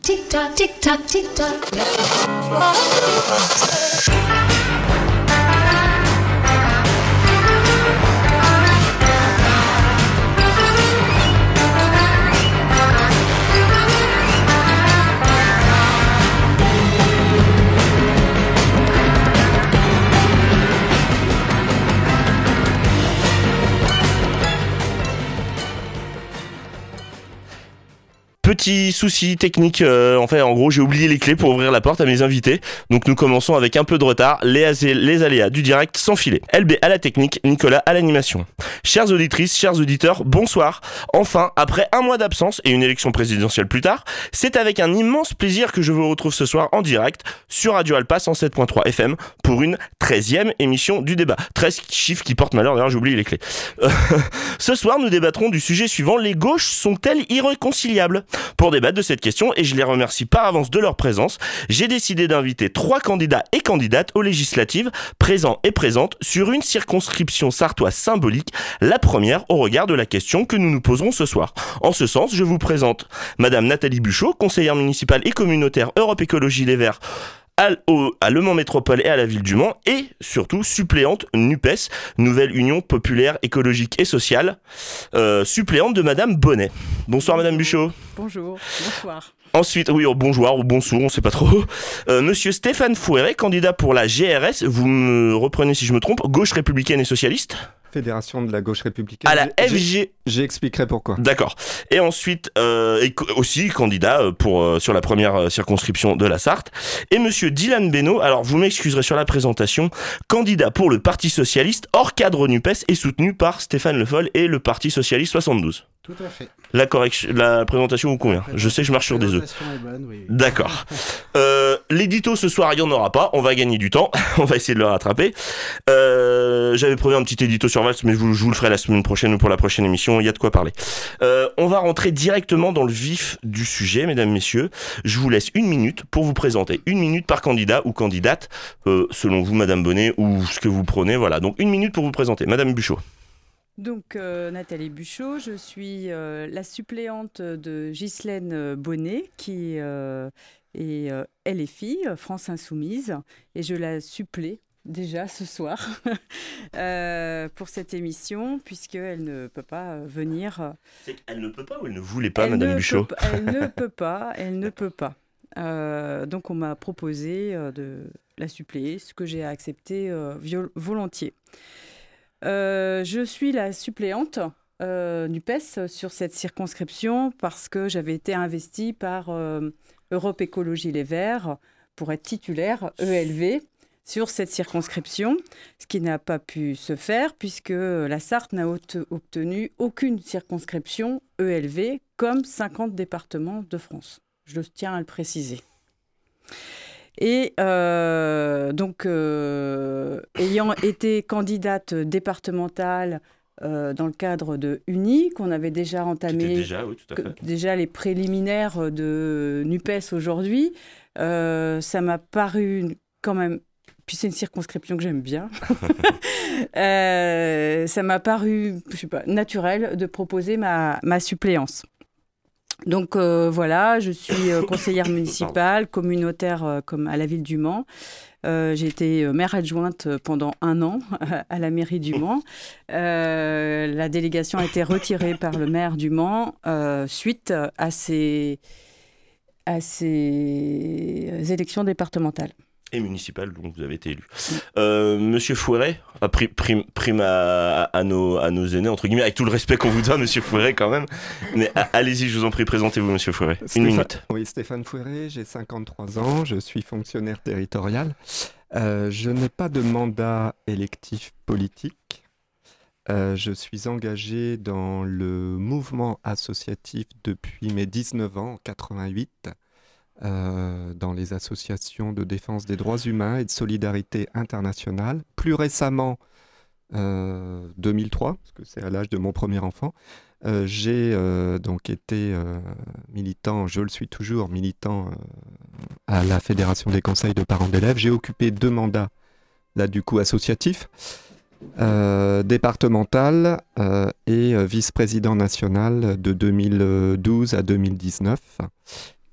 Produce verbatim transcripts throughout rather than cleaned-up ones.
Tic-tac, tic-tac, tic-tac. Petit souci technique, euh, en fait, en gros, j'ai oublié les clés pour ouvrir la porte à mes invités. Donc nous commençons avec un peu de retard, les, azé- les aléas du direct sans filet. L B à la technique, Nicolas à l'animation. Chères auditrices, chers auditeurs, bonsoir. Enfin, après un mois d'absence et une élection présidentielle plus tard, c'est avec un immense plaisir que je vous retrouve ce soir en direct sur Radio Alpa cent sept point trois F M pour une treizième émission du débat. treize chiffres qui portent malheur, d'ailleurs j'ai oublié les clés. Euh, ce soir, nous débattrons du sujet suivant, les gauches sont-elles irréconciliables ? Pour débattre de cette question, et je les remercie par avance de leur présence, j'ai décidé d'inviter trois candidats et candidates aux législatives, présents et présentes, sur une circonscription sartoise symbolique, la première au regard de la question que nous nous poserons ce soir. En ce sens, je vous présente Madame Nathalie Buchot, conseillère municipale et communautaire Europe Écologie Les Verts, à, au, à Le Mans Métropole et à la ville du Mans, et surtout suppléante NUPES, Nouvelle Union Populaire Écologique et Sociale, euh, suppléante de Madame Bonnet. Bonsoir Madame Buchot. Bonjour, bonsoir. Ensuite, oui, au bonjour ou bonsoir, on sait pas trop. Euh, Monsieur Stéphane Fouéré, candidat pour la G R S, vous me reprenez si je me trompe, Gauche républicaine et socialiste. Fédération de la gauche républicaine. À la F G. J'expliquerai pourquoi. D'accord. Et ensuite, euh, et aussi candidat pour euh, sur la première circonscription de la Sarthe. Et Monsieur Dylan Beno, alors vous m'excuserez sur la présentation, candidat pour le Parti socialiste hors cadre NUPES et soutenu par Stéphane Le Foll et le Parti socialiste soixante-douze. Tout à fait. La correction, la présentation vous convient. Je sais, je marche sur des œufs. La présentation est bonne, oui. D'accord. Euh, l'édito ce soir, il n'y en aura pas. On va gagner du temps. On va essayer de le rattraper. Euh, j'avais prévu un petit édito sur Valls, mais je vous, je vous le ferai la semaine prochaine ou pour la prochaine émission. Il y a de quoi parler. Euh, on va rentrer directement dans le vif du sujet, mesdames, messieurs. Je vous laisse une minute pour vous présenter. Une minute par candidat ou candidate, euh, selon vous, Madame Bonnet, ou ce que vous prenez. Voilà. Donc une minute pour vous présenter. Madame Buchot. Donc euh, Nathalie Buchot, je suis euh, la suppléante de Ghislaine Bonnet qui euh, est euh, L F I, France Insoumise, et je la supplée déjà ce soir euh, pour cette émission puisqu'elle ne peut pas venir. C'est qu'elle ne peut pas ou elle ne voulait pas, elle Madame ne Buchot peut, Elle ne peut pas, elle ne peut pas. Euh, donc on m'a proposé euh, de la suppléer, ce que j'ai accepté euh, viol- volontiers. Euh, je suis la suppléante euh, NUPES sur cette circonscription parce que j'avais été investie par euh, Europe Écologie Les Verts pour être titulaire E L V sur cette circonscription, ce qui n'a pas pu se faire puisque la Sarthe n'a obtenu aucune circonscription E L V comme cinquante départements de France. Je tiens à le préciser. Et euh, donc, euh, ayant été candidate départementale euh, dans le cadre de Uni, qu'on avait déjà entamé déjà, oui, tout à fait. que, déjà les préliminaires de NUPES aujourd'hui, euh, ça m'a paru quand même, puis c'est une circonscription que j'aime bien, euh, ça m'a paru, je sais pas, naturel de proposer ma, ma suppléance. Donc euh, voilà, je suis euh, conseillère municipale, communautaire euh, comme à la ville du Mans. Euh, j'ai été maire adjointe pendant un an à la mairie du Mans. Euh, la délégation a été retirée par le maire du Mans euh, suite à ces, à ces élections départementales. Et municipal, donc vous avez été élu. Euh, Monsieur Fouéré, a pris prime, prime à, à, nos, à nos aînés, entre guillemets, avec tout le respect qu'on vous doit, Monsieur Fouéré, quand même. Mais a, allez-y, je vous en prie, présentez-vous, Monsieur Fouéré. Une Stéphane, minute. Oui, Stéphane Fouéré, j'ai cinquante-trois ans, je suis fonctionnaire territorial. Euh, je n'ai pas de mandat électif politique. Euh, je suis engagé dans le mouvement associatif depuis mes dix-neuf ans, en quatre-vingt-huit. Euh, dans les associations de défense des droits humains et de solidarité internationale. Plus récemment, euh, deux mille trois, parce que c'est à l'âge de mon premier enfant, euh, j'ai euh, donc été euh, militant, je le suis toujours, militant euh, à la Fédération des conseils de parents d'élèves. J'ai occupé deux mandats, là du coup associatifs, euh, départemental euh, et euh, vice-président national de deux mille douze à deux mille dix-neuf. Et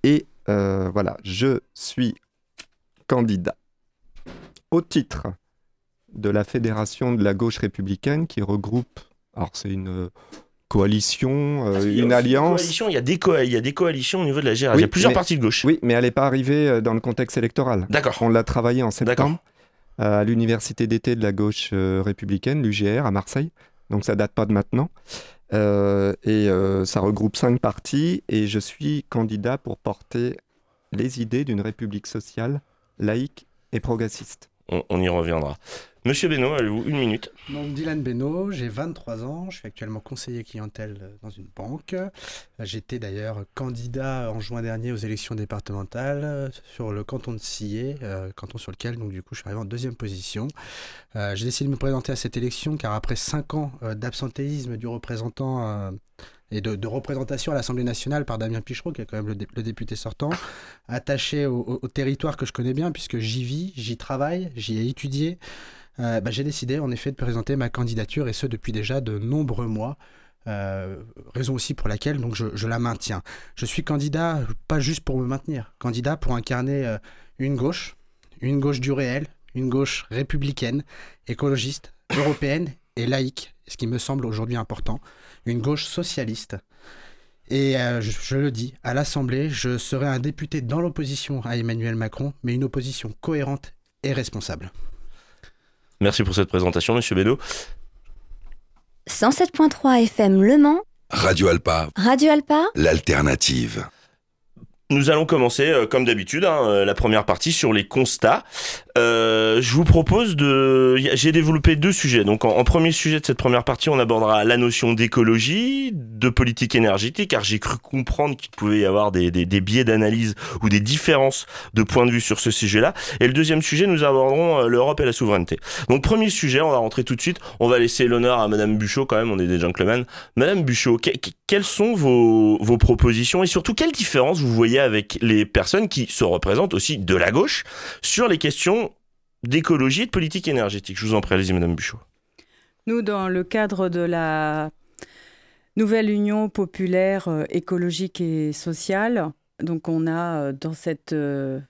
Euh, voilà, je suis candidat au titre de la Fédération de la gauche républicaine qui regroupe, alors c'est une coalition, euh, Il y a une aussi des alliance. coalitions, Il y, a des co- il y a des coalitions au niveau de la G R. Oui, il y a plusieurs mais- partis de gauche. Oui, mais elle n'est pas arrivée euh, dans le contexte électoral. D'accord. On l'a travaillé en septembre D'accord. euh, à l'université d'été de la gauche euh, républicaine, l'U G R, à Marseille. Donc ça date pas de maintenant. Euh, et euh, ça regroupe cinq partis et je suis candidat pour porter les idées d'une république sociale, laïque et progressiste. On, on y reviendra. Monsieur Benoît, avez-vous une minute? Donc Dylan Beno, j'ai vingt-trois ans, je suis actuellement conseiller clientèle dans une banque. J'étais d'ailleurs candidat en juin dernier aux élections départementales sur le canton de Sillé, euh, canton sur lequel donc du coup je suis arrivé en deuxième position. Euh, j'ai décidé de me présenter à cette élection car après cinq ans euh, d'absentéisme du représentant euh, et de, de représentation à l'Assemblée nationale par Damien Pichereau, qui est quand même le, dé- le député sortant, attaché au, au- au territoire que je connais bien puisque j'y vis, j'y travaille, j'y ai étudié. Euh, bah, j'ai décidé en effet de présenter ma candidature et ce depuis déjà de nombreux mois, euh, raison aussi pour laquelle donc, je, je la maintiens. Je suis candidat pas juste pour me maintenir, candidat pour incarner euh, une gauche, une gauche du réel, une gauche républicaine, écologiste, européenne et laïque, ce qui me semble aujourd'hui important, une gauche socialiste. Et euh, je, je le dis, à l'Assemblée, je serai un député dans l'opposition à Emmanuel Macron, mais une opposition cohérente et responsable. Merci pour cette présentation, Monsieur Benoît. cent sept point trois F M Le Mans, Radio Alpa, Radio Alpa, l'alternative. Nous allons commencer, euh, comme d'habitude, hein, euh, la première partie sur les constats. Euh, je vous propose de... y a- J'ai développé deux sujets. Donc, en, en premier sujet de cette première partie, on abordera la notion d'écologie, de politique énergétique, car j'ai cru comprendre qu'il pouvait y avoir des, des, des biais d'analyse ou des différences de point de vue sur ce sujet-là. Et le deuxième sujet, nous aborderons euh, l'Europe et la souveraineté. Donc, premier sujet, on va rentrer tout de suite. On va laisser l'honneur à Madame Buchot, quand même, on est des gentlemen. Madame Buchot, que- que- quelles sont vos, vos propositions et surtout, quelle différence vous voyez avec les personnes qui se représentent aussi de la gauche sur les questions d'écologie et de politique énergétique? Je vous en prie, allez-y, Madame Buchot. Nous, dans le cadre de la nouvelle Union populaire euh, écologique et sociale, donc on a euh, dans cette euh,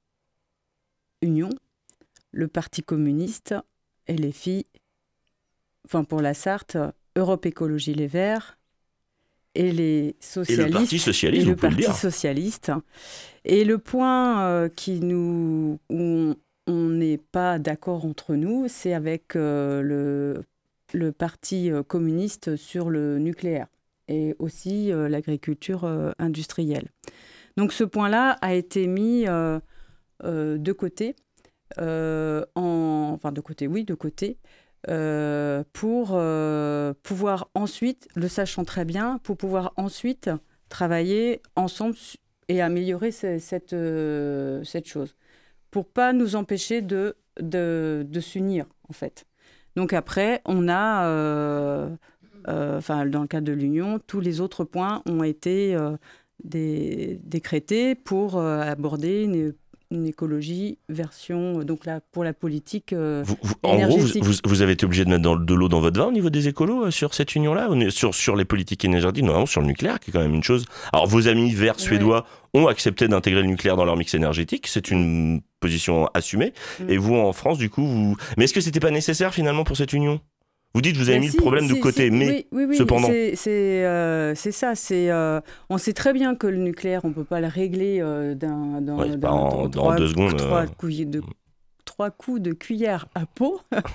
union le Parti communiste et les filles, enfin pour la Sarthe, Europe Écologie Les Verts et les socialistes. Et le Parti socialiste, et vous le pouvez le Parti dire. socialiste. Et le point euh, qui nous, où on- on n'est pas d'accord entre nous, c'est avec euh, le, le Parti euh, communiste sur le nucléaire et aussi euh, l'agriculture euh, industrielle. Donc ce point-là a été mis euh, euh, de côté, euh, en, enfin de côté, oui, de côté, euh, pour euh, pouvoir ensuite, le sachant très bien, pour pouvoir ensuite travailler ensemble su- et améliorer ce- cette, euh, cette chose, pour pas nous empêcher de, de, de s'unir, en fait. Donc après, on a, euh, euh, enfin, dans le cadre de l'Union, tous les autres points ont été euh, des, décrétés pour euh, aborder une, une écologie version, euh, donc là, pour la politique euh, Vous- vous- en gros, vous, énergétique. vous, vous avez été obligé de mettre dans- de l'eau dans votre vin au niveau des écolos euh, sur cette union-là, on est sur, sur les politiques énergétiques, non, sur le nucléaire, qui est quand même une chose. Alors, vos amis verts Ouais. suédois ont accepté d'intégrer le nucléaire dans leur mix énergétique, c'est une position assumée. Mm. Et vous, en France, du coup, vous... Mais est-ce que c'était pas nécessaire, finalement, pour cette union? Vous dites que vous avez Mais mis si, le problème de si, côté, si, mais oui, oui, oui, cependant... c'est c'est, euh, c'est ça. C'est euh, on sait très bien que le nucléaire, on peut pas le régler euh, d'un d'un- Ouais, d'un- pas en- d'un- en trois- deux secondes, Trois, euh. couilles de, trois coups de cuillère à peau.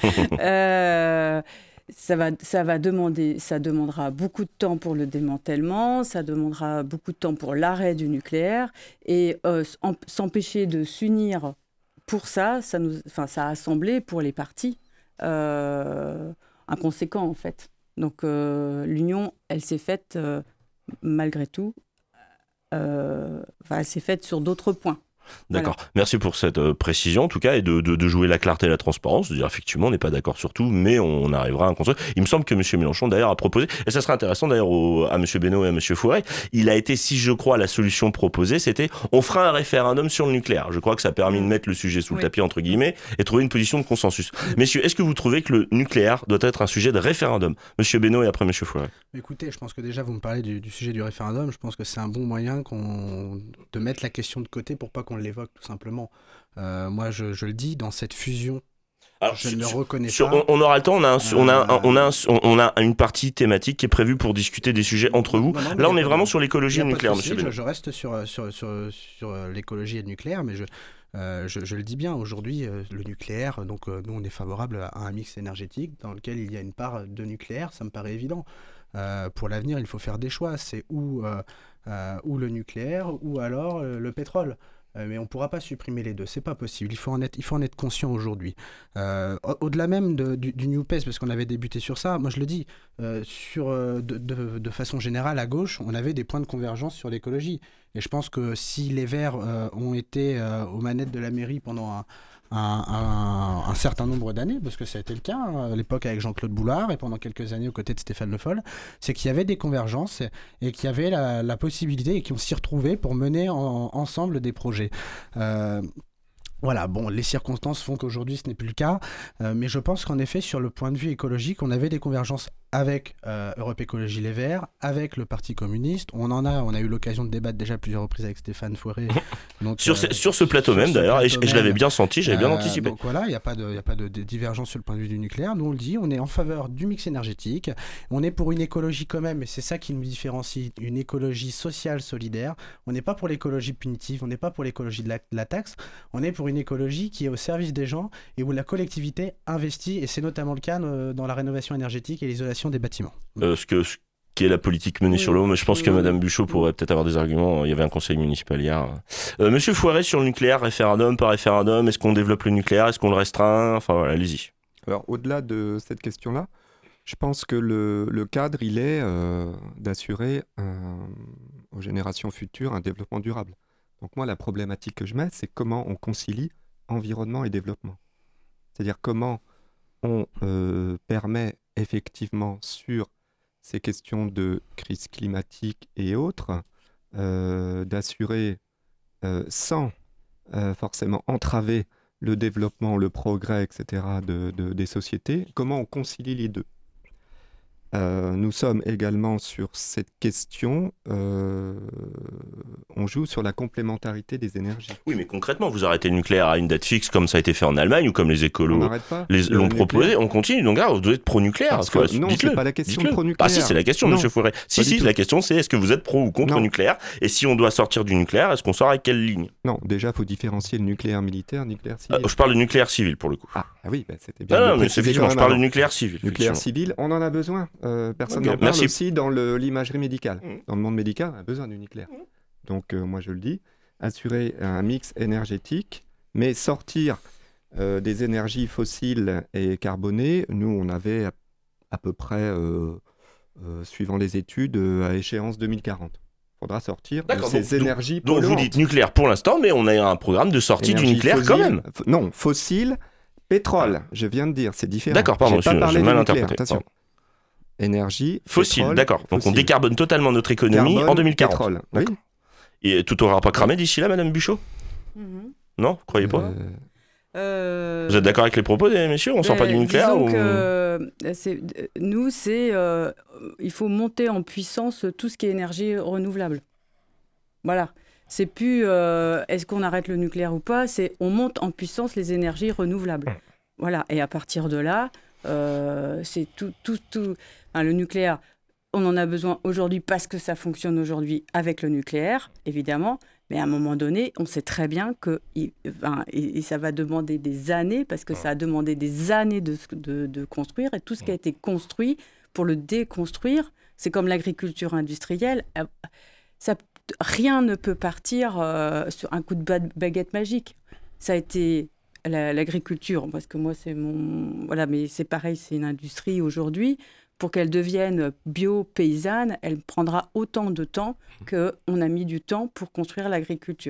Euh, ça va, ça va demander, ça demandera beaucoup de temps pour le démantèlement, ça demandera beaucoup de temps pour l'arrêt du nucléaire et euh, en- s'empêcher de s'unir pour ça, ça nous, enfin, ça a semblé pour les partis euh, inconséquent en fait. Donc euh, l'union, elle s'est faite euh, malgré tout, euh, enfin, elle s'est faite sur d'autres points. D'accord. Voilà. Merci pour cette euh, précision, en tout cas, et de, de, de jouer la clarté et la transparence, de dire effectivement, on n'est pas d'accord sur tout, mais on arrivera à un consensus. Il me semble que M. Mélenchon, d'ailleurs, a proposé, et ça serait intéressant d'ailleurs au, à M. Benoît et à M. Fouret, il a été, si je crois, la solution proposée, c'était on fera un référendum sur le nucléaire. Je crois que ça a permis de mettre le sujet sous oui. le tapis, entre guillemets, et trouver une position de consensus. Oui. Messieurs, est-ce que vous trouvez que le nucléaire doit être un sujet de référendum? M. Benoît et après M. Fouret. Écoutez, je pense que déjà, vous me parlez du, du sujet du référendum, je pense que c'est un bon moyen qu'on... de mettre la question de côté pour pas qu'on l'évoque, tout simplement. Euh, moi, je, je le dis, dans cette fusion, alors, je ne le reconnais sur, pas. On, on aura le temps, on a, un, euh... on, a un, on, a un, on a une partie thématique qui est prévue pour discuter des sujets entre vous. Non, non, Là, on est vraiment de... sur l'écologie et le nucléaire, monsieur je, je reste sur, sur, sur, sur l'écologie et le nucléaire, mais je, euh, je, je le dis bien, aujourd'hui, euh, le nucléaire, donc euh, nous, on est favorable à un mix énergétique dans lequel il y a une part de nucléaire, ça me paraît évident. Euh, pour l'avenir, il faut faire des choix. C'est ou, euh, euh, ou le nucléaire ou alors euh, le pétrole. Euh, mais on ne pourra pas supprimer les deux. C'est pas possible. Il faut en être, il faut en être conscient aujourd'hui. Euh, au-delà même de, du, du New P E S, parce qu'on avait débuté sur ça, moi je le dis, euh, sur, de, de, de façon générale, à gauche, on avait des points de convergence sur l'écologie. Et je pense que si les Verts euh, ont été euh, aux manettes de la mairie pendant un Un, un, un certain nombre d'années, parce que ça a été le cas hein, à l'époque avec Jean-Claude Boulard et pendant quelques années aux côtés de Stéphane Le Foll, c'est qu'il y avait des convergences et, et qu'il y avait la, la possibilité et qu'on s'y retrouvait pour mener en, ensemble des projets. Euh, Voilà, bon, les circonstances font qu'aujourd'hui ce n'est plus le cas, euh, mais je pense qu'en effet, sur le point de vue écologique, on avait des convergences avec euh, Europe Écologie Les Verts, avec le Parti communiste. On en a, on a eu l'occasion de débattre déjà plusieurs reprises avec Stéphane Fouret. Donc, sur, euh, ce, sur ce plateau sur même ce d'ailleurs, plateau et je, je l'avais bien senti, j'avais euh, bien anticipé. Donc voilà, il n'y a pas de, y a pas de, de divergence sur le point de vue du nucléaire. Nous on le dit, on est en faveur du mix énergétique. On est pour une écologie quand même, et c'est ça qui nous différencie, une écologie sociale, solidaire. On n'est pas pour l'écologie punitive, on n'est pas pour l'écologie de la, de la taxe. On est pour une écologie qui est au service des gens et où la collectivité investit, et c'est notamment le cas euh, dans la rénovation énergétique et l'isolation des bâtiments. Euh, ce que ce qui est la politique menée oui, sur l'eau, mais je pense oui, que oui. Madame Buchot pourrait peut-être avoir des arguments. Il y avait un conseil municipal hier. Euh, Monsieur Fouret, sur le nucléaire, référendum, pas référendum, est-ce qu'on développe le nucléaire, est-ce qu'on le restreint? Enfin voilà, allez-y. Alors au-delà de cette question-là, je pense que le, le cadre, il est euh, d'assurer un, aux générations futures un développement durable. Donc moi, la problématique que je mets, c'est comment on concilie environnement et développement. C'est-à-dire comment on euh, permet effectivement sur ces questions de crise climatique et autres euh, d'assurer euh, sans euh, forcément entraver le développement, le progrès, et cetera de, de, des sociétés, comment on concilie les deux. Euh, nous sommes également sur cette question, euh, on joue sur la complémentarité des énergies. Oui, mais concrètement, vous arrêtez le nucléaire à une date fixe comme ça a été fait en Allemagne ou comme les écolos les, le l'ont proposé, on continue. Donc là, vous devez être pro-nucléaire. Parce que, quoi, non, c'est pas la question de pro-nucléaire. Ah si, c'est la question, non, monsieur Fouret. Si, si, la question c'est est-ce que vous êtes pro ou contre non. nucléaire? Et si on doit sortir du nucléaire, est-ce qu'on sort avec quelle ligne? Non, déjà, il faut différencier le nucléaire militaire, le nucléaire civil. Euh, je parle du nucléaire civil pour le coup. Ah, ah oui, bah, c'était bien. Ah, non, mais c'est effectivement, je parle du nucléaire civil. Nucléaire civil, on en a besoin. Euh, personne n'en parle aussi dans le, l'imagerie médicale. Mmh. Dans le monde médical, on a besoin du nucléaire. Mmh. Donc, euh, moi, je le dis, assurer un mix énergétique, mais sortir euh, des énergies fossiles et carbonées. Nous, on avait à, à peu près, euh, euh, suivant les études, euh, à échéance deux mille quarante. Il faudra sortir D'accord, de ces donc, énergies donc, donc, vous dites nucléaire pour l'instant, mais on a un programme de sortie Énergie du nucléaire fossile, quand même. F- non, fossile, pétrole, je viens de dire, c'est différent. D'accord, pardon, j'ai pas parlé j'ai mal nucléaire, interprété. Attention. Pardon. Énergie, fossile, pétrole, d'accord. Donc fossile. on décarbone totalement notre économie Carbone, en deux mille quarante. Pétrole, oui. Et tout aura pas cramé d'ici là, Madame Buchot? mm-hmm. Non, vous croyez pas? euh... Euh... Vous êtes d'accord avec les propos des messieurs? On ne sort pas du nucléaire disons ou... que, euh, c'est, nous, c'est euh, il faut monter en puissance tout ce qui est énergie renouvelable. Voilà. C'est plus euh, est-ce qu'on arrête le nucléaire ou pas, c'est on monte en puissance les énergies renouvelables. Voilà. Et à partir de là, euh, c'est tout, tout, tout. Enfin, le nucléaire, on en a besoin aujourd'hui parce que ça fonctionne aujourd'hui avec le nucléaire, évidemment. Mais à un moment donné, on sait très bien que enfin, et, et ça va demander des années, parce que ça a demandé des années de, de, de construire. Et tout ce qui a été construit, pour le déconstruire, c'est comme l'agriculture industrielle. Ça, rien ne peut partir euh, sur un coup de baguette magique. Ça a été la, l'agriculture, parce que moi, c'est mon... Voilà, mais c'est pareil, c'est une industrie aujourd'hui. Pour qu'elle devienne bio-paysanne, elle prendra autant de temps qu'on a mis du temps pour construire l'agriculture.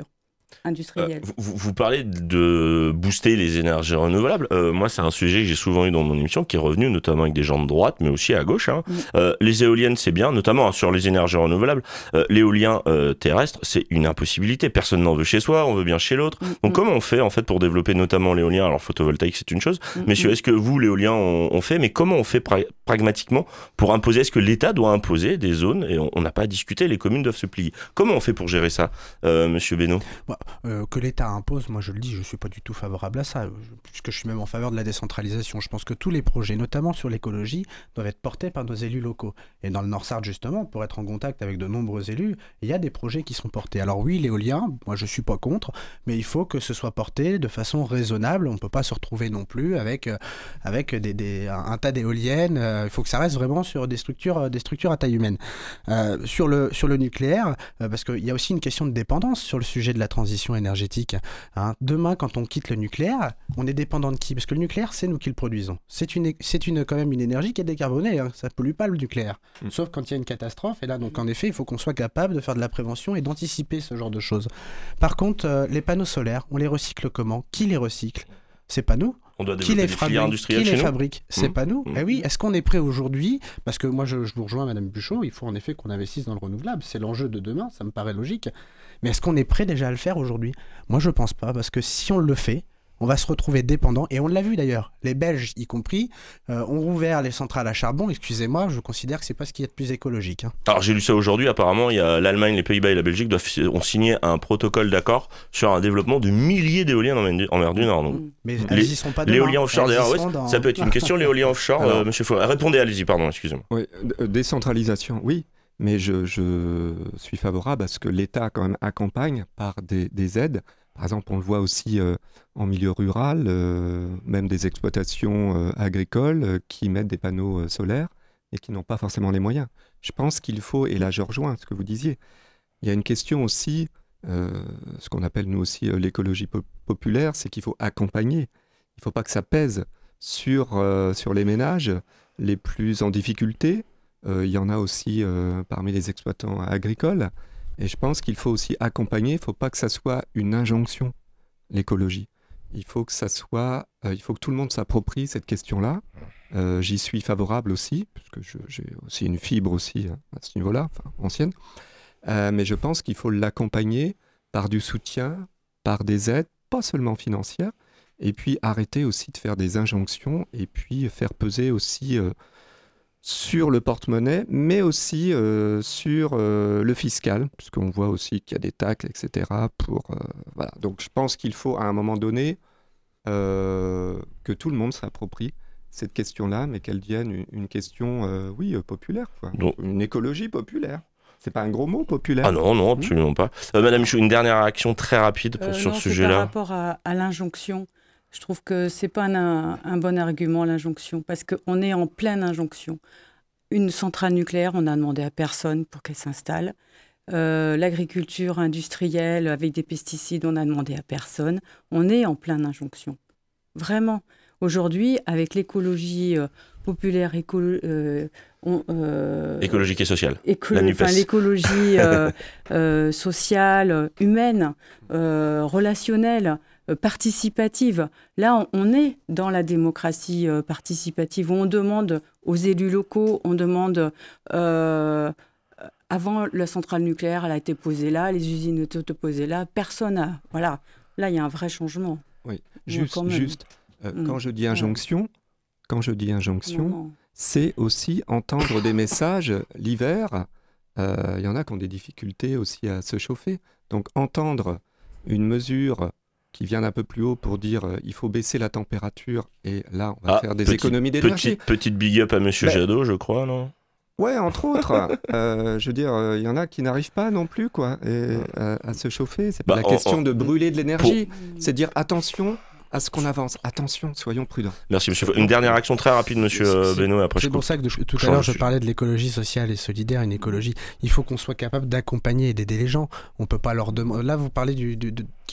industrielle. Euh, vous, vous parlez de booster les énergies renouvelables. Euh, moi, c'est un sujet que j'ai souvent eu dans mon émission, qui est revenu notamment avec des gens de droite, mais aussi à gauche. Hein. Mm. Euh, les éoliennes, c'est bien, notamment hein, sur les énergies renouvelables. Euh, l'éolien euh, terrestre, c'est une impossibilité. Personne n'en veut chez soi, on veut bien chez l'autre. Mm. Donc, mm. comment on fait en fait pour développer notamment l'éolien? Alors, photovoltaïque, c'est une chose. Mm. Messieurs, est-ce que vous, l'éolien, on, on fait? Mais comment on fait pra- pragmatiquement pour imposer? Est-ce que l'État doit imposer des zones? Et on n'a pas à discuter, les communes doivent se plier. Comment on fait pour gérer ça, euh, Monsieur Beno? Bah, euh, que l'État impose, moi je le dis, je ne suis pas du tout favorable à ça, puisque je suis même en faveur de la décentralisation. Je pense que tous les projets, notamment sur l'écologie, doivent être portés par nos élus locaux. Et dans le Nord-Sarthe, justement, pour être en contact avec de nombreux élus, il y a des projets qui sont portés. Alors oui, l'éolien, moi je ne suis pas contre, mais il faut que ce soit porté de façon raisonnable. On ne peut pas se retrouver non plus avec, euh, avec des, des, un, un tas d'éoliennes. Euh, il faut que ça reste vraiment sur des structures, des structures à taille humaine. Euh, sur, le, sur le nucléaire, euh, parce qu'il y a aussi une question de dépendance sur le sujet de la transition énergétique. Hein. Demain, quand on quitte le nucléaire, on est dépendant de qui? Parce que le nucléaire, c'est nous qui le produisons. C'est, une, c'est une, quand même une énergie qui est décarbonée. Hein. Ça ne pollue pas le nucléaire. Mmh. Sauf quand il y a une catastrophe. Et là, donc, en effet, il faut qu'on soit capable de faire de la prévention et d'anticiper ce genre de choses. Par contre, euh, les panneaux solaires, on les recycle comment? Qui les recycle? C'est pas nous. On doit qui les fabrique, qui les fabrique C'est mmh. pas nous. Mmh. Eh oui, est-ce qu'on est prêt aujourd'hui? Parce que moi, je, je vous rejoins, Madame Buchot, il faut en effet qu'on investisse dans le renouvelable. C'est l'enjeu de demain, ça me paraît logique. Mais est-ce qu'on est prêt déjà à le faire aujourd'hui? Moi, je pense pas, parce que si on le fait, on va se retrouver dépendant, et on l'a vu d'ailleurs, les Belges y compris, euh, ont rouvert les centrales à charbon. Excusez-moi, je considère que c'est pas ce qu'il y a de plus écologique. Hein. Alors j'ai lu ça aujourd'hui, apparemment, il y a l'Allemagne, les Pays-Bas et la Belgique doivent, ont signé un protocole d'accord sur un développement de milliers d'éoliennes en mer du, en mer du Nord. Donc. Mais les, elles y sont pas demain. L'éolien offshore, d'ailleurs, ouais, dans... ça peut être une question, l'éolien offshore, Alors, euh, monsieur Fou. Répondez, allez-y, pardon, excusez-moi. Oui, décentralisation, oui. Mais je, je suis favorable à ce que l'État quand même accompagne par des, des aides. Par exemple, on le voit aussi euh, en milieu rural, euh, même des exploitations euh, agricoles euh, qui mettent des panneaux euh, solaires et qui n'ont pas forcément les moyens. Je pense qu'il faut, et là je rejoins ce que vous disiez, il y a une question aussi, euh, ce qu'on appelle nous aussi euh, l'écologie po- populaire, c'est qu'il faut accompagner. Il ne faut pas que ça pèse sur, euh, sur les ménages les plus en difficulté. Euh, il y en a aussi euh, parmi les exploitants agricoles. Et je pense qu'il faut aussi accompagner, il ne faut pas que ça soit une injonction, l'écologie. Il faut que ça soit, euh, il faut que tout le monde s'approprie cette question-là. Euh, j'y suis favorable aussi, puisque je, j'ai aussi une fibre aussi à ce niveau-là, enfin ancienne. Euh, mais je pense qu'il faut l'accompagner par du soutien, par des aides, pas seulement financières, et puis arrêter aussi de faire des injonctions, et puis faire peser aussi... Euh, sur le porte-monnaie, mais aussi euh, sur euh, le fiscal, puisqu'on voit aussi qu'il y a des taxes, et cetera. Pour, euh, voilà. Donc je pense qu'il faut à un moment donné euh, que tout le monde s'approprie cette question-là, mais qu'elle devienne une, une question, euh, oui, euh, populaire, quoi. Donc, une écologie populaire. C'est pas un gros mot, populaire? Ah non, non, absolument mmh. pas. Euh, Madame Michaud, une dernière réaction très rapide pour, euh, sur non, ce sujet-là. Par rapport à, à l'injonction, je trouve que c'est pas un, un bon argument, l'injonction, parce qu'on est en pleine injonction. Une centrale nucléaire, on n'a demandé à personne pour qu'elle s'installe. Euh, l'agriculture industrielle avec des pesticides, on n'a demandé à personne. On est en pleine injonction. Vraiment. Aujourd'hui, avec l'écologie euh, populaire, écolo- euh, on, euh, écologique et sociale, écolo- la NUPES. l'écologie euh, euh, sociale, humaine, euh, relationnelle, participative. Là, on, on est dans la démocratie euh, participative où on demande aux élus locaux, on demande... Euh, avant, la centrale nucléaire, elle a été posée là, les usines étaient posées là, personne n'a... Voilà, là, il y a un vrai changement. Oui, juste, juste euh, mmh. quand je dis injonction, ouais. quand je dis injonction, non, non. c'est aussi entendre des messages l'hiver. Il euh, y en a qui ont des difficultés aussi à se chauffer. Donc, entendre une mesure... qui vient d'un peu plus haut pour dire euh, il faut baisser la température et là on va ah, faire des petit, économies d'énergie. Petite, petite big up à Monsieur ben, Jadot, je crois, non? Ouais, entre autres. euh, je veux dire, il euh, y en a qui n'arrivent pas non plus quoi, et, euh, à se chauffer. C'est pas bah, la on, question on, de brûler de l'énergie, pour... c'est dire attention à ce qu'on avance. Attention, soyons prudents. Merci, monsieur. Une dernière action très rapide, monsieur c'est, Beno. Après, c'est je pour ça que de, tout à l'heure, je parlais de l'écologie sociale et solidaire. Une écologie, il faut qu'on soit capable d'accompagner et d'aider les gens. On peut pas leur demander. Là, vous parlez du, du, de,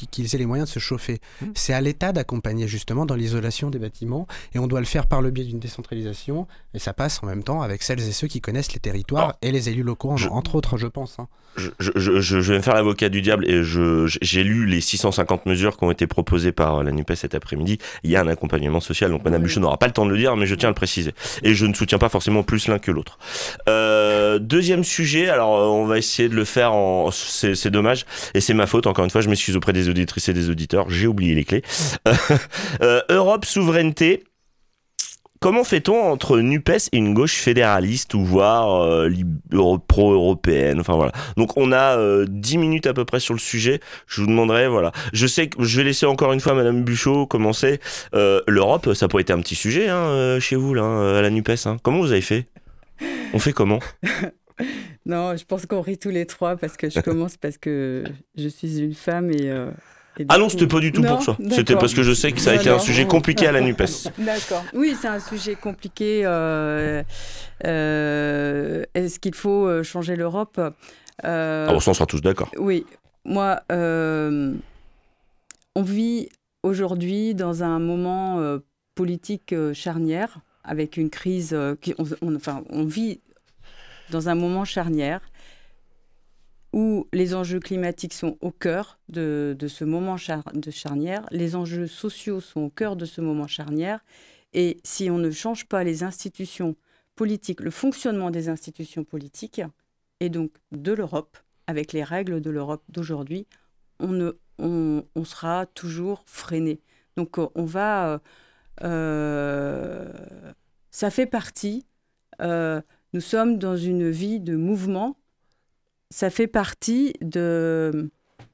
qu'ils, qu'ils aient les moyens de se chauffer. Mmh. C'est à l'État d'accompagner justement dans l'isolation des bâtiments et on doit le faire par le biais d'une décentralisation et ça passe en même temps avec celles et ceux qui connaissent les territoires oh. et les élus locaux, je, entre autres, je pense. Hein. Je, je, je, je vais me faire l'avocat du diable et je, j'ai lu les six cent cinquante mesures qui ont été proposées par la NUPES cet après-midi. Il y a un accompagnement social, donc Madame oui. Bouchot n'aura pas le temps de le dire, mais je tiens à le préciser. Et je ne soutiens pas forcément plus l'un que l'autre. Euh, deuxième sujet, alors on va essayer de le faire en... C'est, c'est dommage, et c'est ma faute, encore une fois, je m'excuse auprès des auditrices et des auditeurs, j'ai oublié les clés. euh, Europe, souveraineté. Comment fait-on entre NUPES et une gauche fédéraliste ou voire euh, pro-européenne, enfin voilà. Donc on a euh, dix minutes à peu près sur le sujet. Je vous demanderai, voilà. Je sais que je vais laisser encore une fois Madame Buchot commencer. Euh, L'Europe, ça pourrait être un petit sujet hein, chez vous là, à la NUPES. Hein. Comment vous avez fait ? On fait comment ? Non, je pense qu'on rit tous les trois parce que je commence parce que je suis une femme et... Euh... Ah non, c'était pas du tout non, pour ça. D'accord. C'était parce que je sais que ça a été un sujet compliqué à la NUPES. D'accord. Oui, c'est un sujet compliqué. Euh, euh, est-ce qu'il faut changer l'Europe euh, ah, on s'en sera tous d'accord. Oui. Moi, euh, on vit aujourd'hui dans un moment euh, politique charnière, avec une crise... Euh, qui, on, on, enfin, on vit dans un moment charnière où les enjeux climatiques sont au cœur de, de ce moment char- de charnière, les enjeux sociaux sont au cœur de ce moment charnière, et si on ne change pas les institutions politiques, le fonctionnement des institutions politiques, et donc de l'Europe, avec les règles de l'Europe d'aujourd'hui, on, ne, on, on sera toujours freiné. Donc on va... Euh, ça fait partie... Euh, nous sommes dans une vie de mouvement. Ça fait partie de,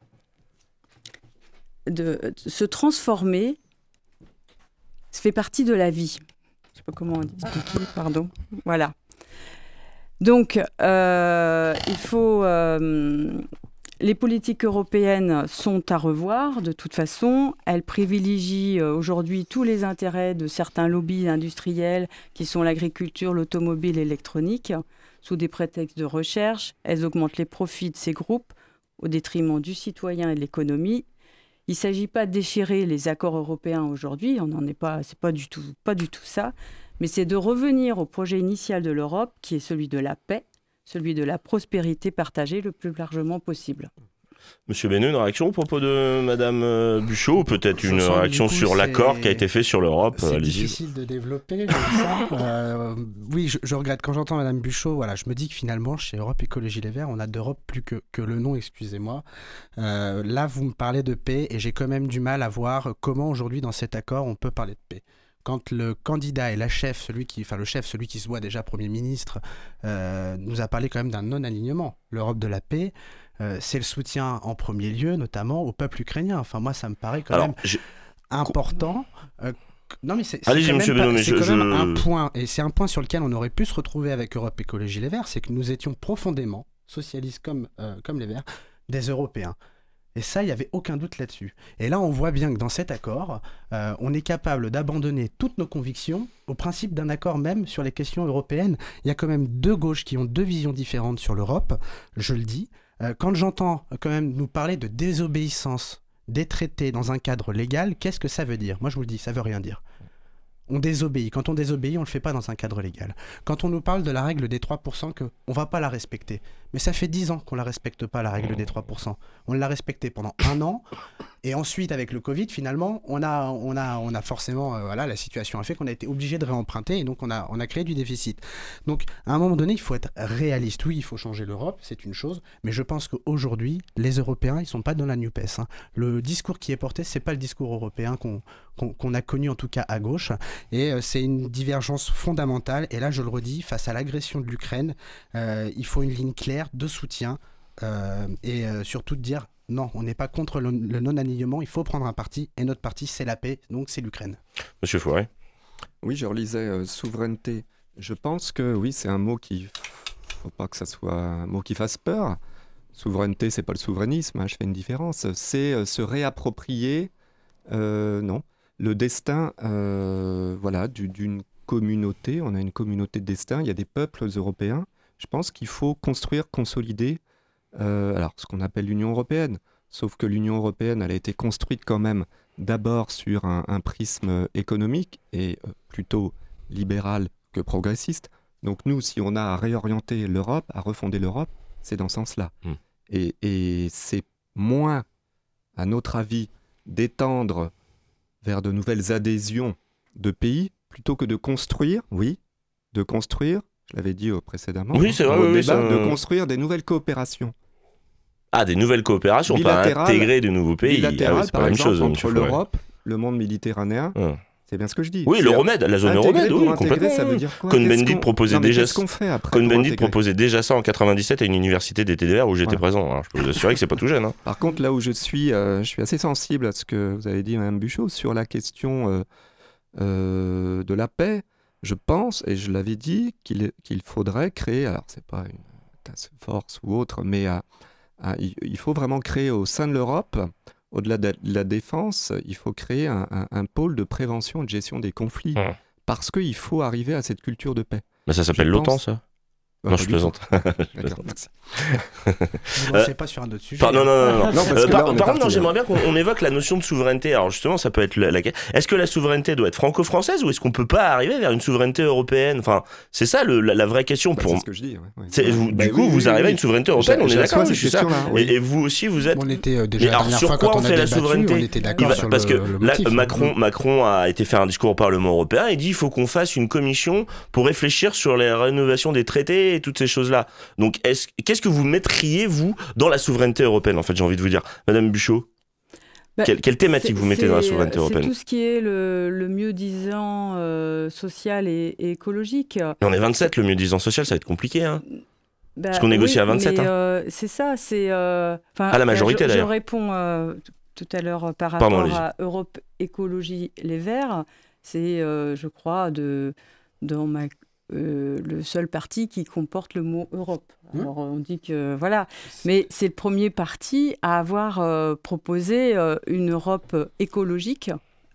de, de se transformer. Ça fait partie de la vie. Je ne sais pas comment expliquer, pardon. Voilà. Donc, euh, il faut... Euh, les politiques européennes sont à revoir, de toute façon. Elles privilégient euh, aujourd'hui tous les intérêts de certains lobbies industriels qui sont l'agriculture, l'automobile et l'électronique. Sous des prétextes de recherche, elles augmentent les profits de ces groupes au détriment du citoyen et de l'économie. Il ne s'agit pas de déchirer les accords européens aujourd'hui, on n'en est pas, c'est pas du tout, pas du tout ça, mais c'est de revenir au projet initial de l'Europe, qui est celui de la paix, celui de la prospérité partagée le plus largement possible. Monsieur Benneux, une réaction au propos de Madame Buchot, ou peut-être une réaction coup, sur l'accord qui a été fait sur l'Europe. C'est Allez-y. difficile de développer, je ça. euh, oui, je, je regrette. Quand j'entends Madame Buchot, voilà, je me dis que finalement, chez Europe Écologie Les Verts, on a d'Europe plus que, que le nom, excusez-moi. Euh, là, vous me parlez de paix, et j'ai quand même du mal à voir comment aujourd'hui, dans cet accord, on peut parler de paix. Quand le candidat et la chef, celui qui, enfin le chef, celui qui se voit déjà Premier ministre, euh, nous a parlé quand même d'un non-alignement. L'Europe de la paix, euh, c'est le soutien en premier lieu, notamment au peuple ukrainien. Enfin, moi, ça me paraît quand Alors, même j'ai... important. Euh, non, mais c'est, c'est Allez-y, quand, monsieur même, Benoît, pas, mais c'est je, quand je... même un point, et c'est un point sur lequel on aurait pu se retrouver avec Europe Écologie Les Verts, c'est que nous étions profondément, socialistes comme, euh, comme les Verts, des Européens. Et ça, il n'y avait aucun doute là-dessus. Et là, on voit bien que dans cet accord, euh, on est capable d'abandonner toutes nos convictions au principe d'un accord même sur les questions européennes. Il y a quand même deux gauches qui ont deux visions différentes sur l'Europe, je le dis. Euh, quand j'entends quand même nous parler de désobéissance des traités dans un cadre légal, qu'est-ce que ça veut dire ? Moi, je vous le dis, ça ne veut rien dire. On désobéit. Quand on désobéit, on ne le fait pas dans un cadre légal. Quand on nous parle de la règle des trois pour cent, qu'on ne va pas la respecter. Mais ça fait dix ans qu'on ne la respecte pas, la règle des trois pour cent. On l'a respectée pendant un an. Et ensuite, avec le Covid, finalement, on a, on a, on a forcément... Euh, voilà, la situation a fait qu'on a été obligé de réemprunter et donc on a, on a créé du déficit. Donc, à un moment donné, il faut être réaliste. Oui, il faut changer l'Europe, c'est une chose. Mais je pense qu'aujourd'hui, les Européens, ils ne sont pas dans la NUPES. Hein. Le discours qui est porté, ce n'est pas le discours européen qu'on, qu'on, qu'on a connu, en tout cas à gauche. Et euh, c'est une divergence fondamentale. Et là, je le redis, face à l'agression de l'Ukraine, euh, il faut une ligne claire de soutien euh, et euh, surtout de dire non, on n'est pas contre le, le non-alignement, il faut prendre un parti et notre parti c'est la paix, donc c'est l'Ukraine. Monsieur Fouret. Oui, je relisais euh, souveraineté. Je pense que oui, c'est un mot qui, faut pas que ça soit un mot qui fasse peur. Souveraineté, c'est pas le souverainisme, hein, je fais une différence. C'est euh, se réapproprier, euh, non, le destin, euh, voilà, du, d'une communauté. On a une communauté de destin. Il y a des peuples européens. Je pense qu'il faut construire, consolider, euh, alors ce qu'on appelle l'Union européenne. sauf que l'Union européenne, elle a été construite quand même d'abord sur un, un prisme économique et euh, plutôt libéral que progressiste. Donc nous, si on a à réorienter l'Europe, à refonder l'Europe, c'est dans ce sens-là. Mmh. Et, et c'est moins, à notre avis, d'étendre vers de nouvelles adhésions de pays, plutôt que de construire, oui, de construire, je l'avais dit précédemment, oui, c'est vrai, au oui, débat, oui, de construire des nouvelles coopérations. Ah, des nouvelles coopérations, pas intégrer de nouveaux pays. Bilatérales, ah oui, c'est par pas la exemple, même chose, entre l'Europe, le monde méditerranéen, hum. c'est bien ce que je dis. Oui, l'Euromède, la zone Euromède, oui, complètement. Ça veut dire quoi? Cohn-Bendit proposait non, déjà, Cohn-Bendit proposait déjà ça en quatre-vingt-dix-sept à une université des T D R où j'étais voilà. présent. Alors, je peux vous assurer que c'est pas tout jeune. Hein. Par contre, là où je suis, euh, je suis assez sensible à ce que vous avez dit, Mme Buchot, sur la question euh, euh, de la paix. Je pense, et je l'avais dit, qu'il, qu'il faudrait créer, alors c'est pas une task force ou autre, mais euh, euh, il, il faut vraiment créer au sein de l'Europe, au-delà de la défense, il faut créer un, un, un pôle de prévention et de gestion des conflits. Mmh. Parce qu'il faut arriver à cette culture de paix. Mais ça s'appelle je l'OTAN, pense... ça Non, non, je plaisante. je plaisante. Ne euh, pas sur un autre sujet. Par, non, non, non. non. non euh, par par contre, non, j'aimerais bien qu'on on évoque la notion de souveraineté. Alors justement, ça peut être la, la... Est-ce que la souveraineté doit être franco-française ou est-ce qu'on peut pas arriver vers une souveraineté européenne? Enfin, c'est ça le, la, la vraie question. Bah, pour... C'est ce que je dis. Ouais, ouais. C'est, vous, bah, du coup, oui, vous oui, arrivez oui. à une souveraineté européenne. On est d'accord. Je suis ça. Et, et vous aussi, vous êtes. On était euh, déjà mais la alors, dernière sur fois quoi quand on on a fait la débattu, souveraineté? on était d'accord sur parce le, que le là, motif, Macron, hein. Macron a été faire un discours au Parlement européen et dit il faut qu'on fasse une commission pour réfléchir sur les rénovations des traités et toutes ces choses-là. Donc, est-ce, qu'est-ce que vous mettriez, vous, dans la souveraineté européenne, en fait, j'ai envie de vous dire. Madame Buchot, bah, quelle, quelle thématique vous mettez dans la souveraineté c'est européenne? C'est tout ce qui est le, le mieux-disant euh, social et, et écologique. Mais on est vingt-sept, le mieux-disant social, ça va être compliqué, hein. Bah, Parce qu'on négocie oui, à vingt-sept. Mais, hein. euh, c'est ça, c'est... Euh, à la majorité, je, d'ailleurs. Je réponds euh, tout à l'heure par rapport Pardon, à Europe Écologie Les Verts. C'est, euh, je crois, de, dans ma... Euh, le seul parti qui comporte le mot Europe. Alors on dit que voilà, mais c'est le premier parti à avoir euh, proposé euh, une Europe écologique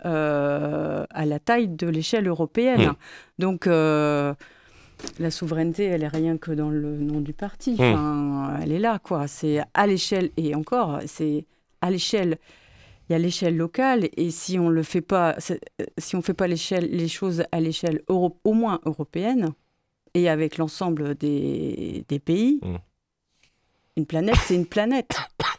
euh, à la taille de l'échelle européenne. Mmh. Donc euh, la souveraineté, elle est rien que dans le nom du parti. Enfin, mmh. Elle est là, quoi. C'est à l'échelle et encore, c'est à l'échelle. Il y a l'échelle locale et si on le fait pas, si on fait pas l'échelle, les choses à l'échelle euro, au moins européenne et avec l'ensemble des, des pays, mmh. une planète, c'est une planète.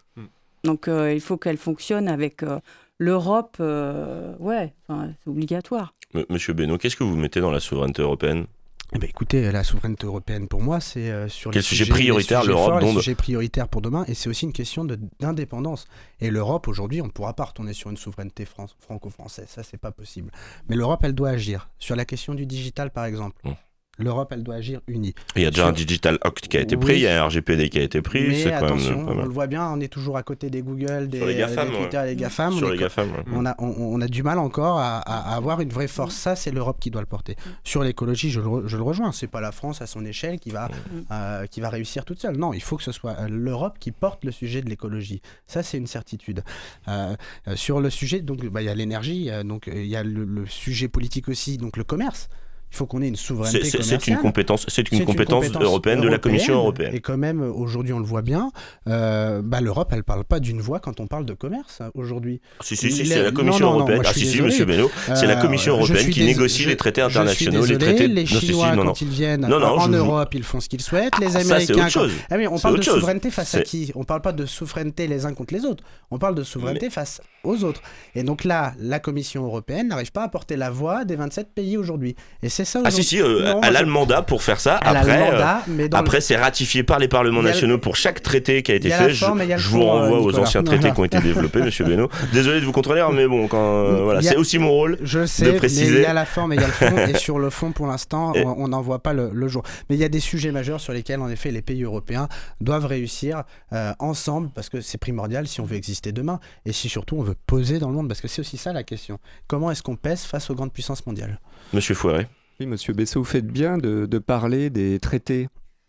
Donc euh, il faut qu'elle fonctionne avec euh, l'Europe. Euh, ouais, c'est obligatoire. Monsieur Beno, qu'est-ce que vous mettez dans la souveraineté européenne? Eh bien, écoutez, la souveraineté européenne, pour moi, c'est euh, sur Quel les sujet sujets prioritaire les sujets l'Europe forts, dont... les sujets prioritaires pour demain, et c'est aussi une question de, d'indépendance. Et l'Europe, aujourd'hui, on ne pourra pas retourner sur une souveraineté fran- franco-française, ça, c'est pas possible. Mais l'Europe, elle doit agir. Sur la question du digital, par exemple, mmh. l'Europe, elle doit agir unie. Il y a déjà sur... un Digital Act qui a été pris, oui. Il y a un R G P D qui a été pris. Mais c'est attention, quand même, on le voit bien, on est toujours à côté des Google, des, les GAFAM, des Twitter, ouais. les GAFAM. Sur on, les est... GAFAM, ouais. on, a, on, on a du mal encore à, à, à avoir une vraie force. Ça, c'est l'Europe qui doit le porter. Sur l'écologie, je le, je le rejoins. C'est pas la France à son échelle qui va, euh, qui va réussir toute seule. Non, il faut que ce soit l'Europe qui porte le sujet de l'écologie. Ça, c'est une certitude. Euh, euh, sur le sujet, donc, bah, y a l'énergie, euh, donc il y a le, le sujet politique aussi, donc le commerce. Il faut qu'on ait une souveraineté c'est, commerciale. C'est une compétence, c'est une, c'est compétence, une compétence européenne, européenne de la Commission européenne. Et quand même, aujourd'hui, on le voit bien, euh, bah, l'Europe, elle ne parle pas d'une voix quand on parle de commerce, aujourd'hui. Si, si, si, Les... c'est la Commission non, non, européenne. Non, ah, si, si, monsieur Beno, euh, c'est la Commission européenne qui dés... négocie je, les traités internationaux, désolé, les traités... Les Chinois, non, non, quand ils viennent non, non, en Europe, ils font ce qu'ils souhaitent. Les Américains... Ça, quand... ah, mais on parle de souveraineté face à qui? On ne parle pas de souveraineté les uns contre les autres. On parle de souveraineté face aux autres. Et donc là, la Commission européenne n'arrive pas à porter la voix des vingt-sept pays aujourd'hui. Et c'est ça aujourd'hui. Ah si, si, non, elle a le mandat pour faire ça. Elle après, a le mandat, mais dans après le... c'est ratifié par les parlements nationaux pour chaque traité qui a été a fait. Forme, je je fond, vous renvoie euh, aux anciens traités qui ont été développés, monsieur Beno. Désolé de vous contredire, mais bon, quand, euh, voilà, a... c'est aussi mon rôle je sais, de préciser. Mais il y a la forme et il y a le fond. Et sur le fond, pour l'instant, et... on n'en voit pas le, le jour. Mais il y a des sujets majeurs sur lesquels, en effet, les pays européens doivent réussir euh, ensemble, parce que c'est primordial si on veut exister demain. Et si surtout on veut peser dans le monde, parce que c'est aussi ça la question. Comment est-ce qu'on pèse face aux grandes puissances mondiales? Monsieur Fouéré. Oui, monsieur Bessot, vous faites bien de, de parler des traités,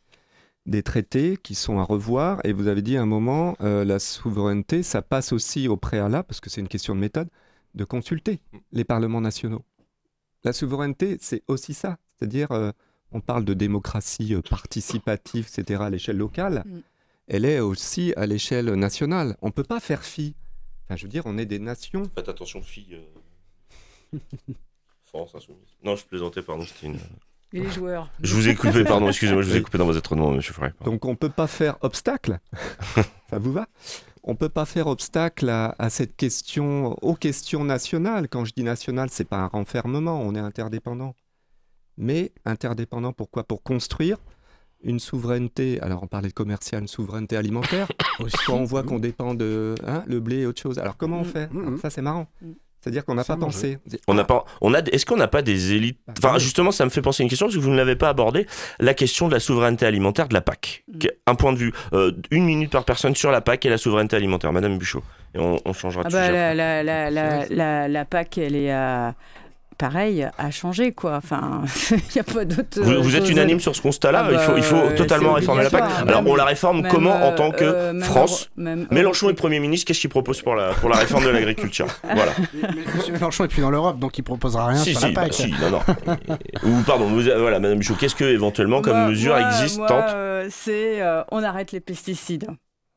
des traités qui sont à revoir. Et vous avez dit à un moment, euh, la souveraineté, ça passe aussi au préalable, parce que c'est une question de méthode, de consulter les parlements nationaux. La souveraineté, c'est aussi ça. C'est-à-dire, euh, on parle de démocratie euh, participative, et cetera, à l'échelle locale. Mm. elle est aussi à l'échelle nationale. On ne peut pas faire fi. Enfin, je veux dire, on est des nations. Faites attention, filles. Euh... France insoumise. Non, je plaisantais, pardon, c'était une... Et les joueurs. Je vous ai coupé, pardon, excusez-moi, je vous ai coupé dans vos étonnements, monsieur Frey. Donc on ne peut pas faire obstacle. Ça vous va ? On ne peut pas faire obstacle à, à cette question, aux questions nationales. Quand je dis nationale, ce n'est pas un renfermement, on est interdépendant. Mais interdépendant, pourquoi ? Pour construire une souveraineté, alors on parlait de commercial, une souveraineté alimentaire. Aussi, quand on voit qu'on dépend de hein, le blé et autre chose. Alors comment on fait ? Alors, ça c'est marrant. C'est-à-dire qu'on n'a pas pensé. On n'a pas. On a. Est-ce qu'on n'a pas des élites ? Enfin, justement, ça me fait penser à une question parce que vous ne l'avez pas abordé. La question de la souveraineté alimentaire de la P A C. Mm. Un point de vue, euh, une minute par personne sur la P A C et la souveraineté alimentaire. Madame Buchot. Et on, on changera de ah bah sujet. La, la, la, la, la, la P A C, elle est à. Pareil, à changer, quoi. Enfin, il n'y a pas d'autre. Vous, vous êtes unanime à... sur ce constat-là. Ah bah, il faut, il faut euh, totalement réformer la P A C. Alors, même, on la réforme même, comment en tant que euh, France même, Mélenchon est Premier ministre. Qu'est-ce qu'il propose pour la, pour la réforme de l'agriculture ? Voilà. M. Mélenchon est plus dans l'Europe, donc il ne proposera rien si, sur si, la P A C. Bah, si, non, non. Ou, pardon, vous, voilà, Madame Bichot, qu'est-ce que, éventuellement, comme moi, mesure moi, existante moi, euh, c'est euh, on arrête les pesticides.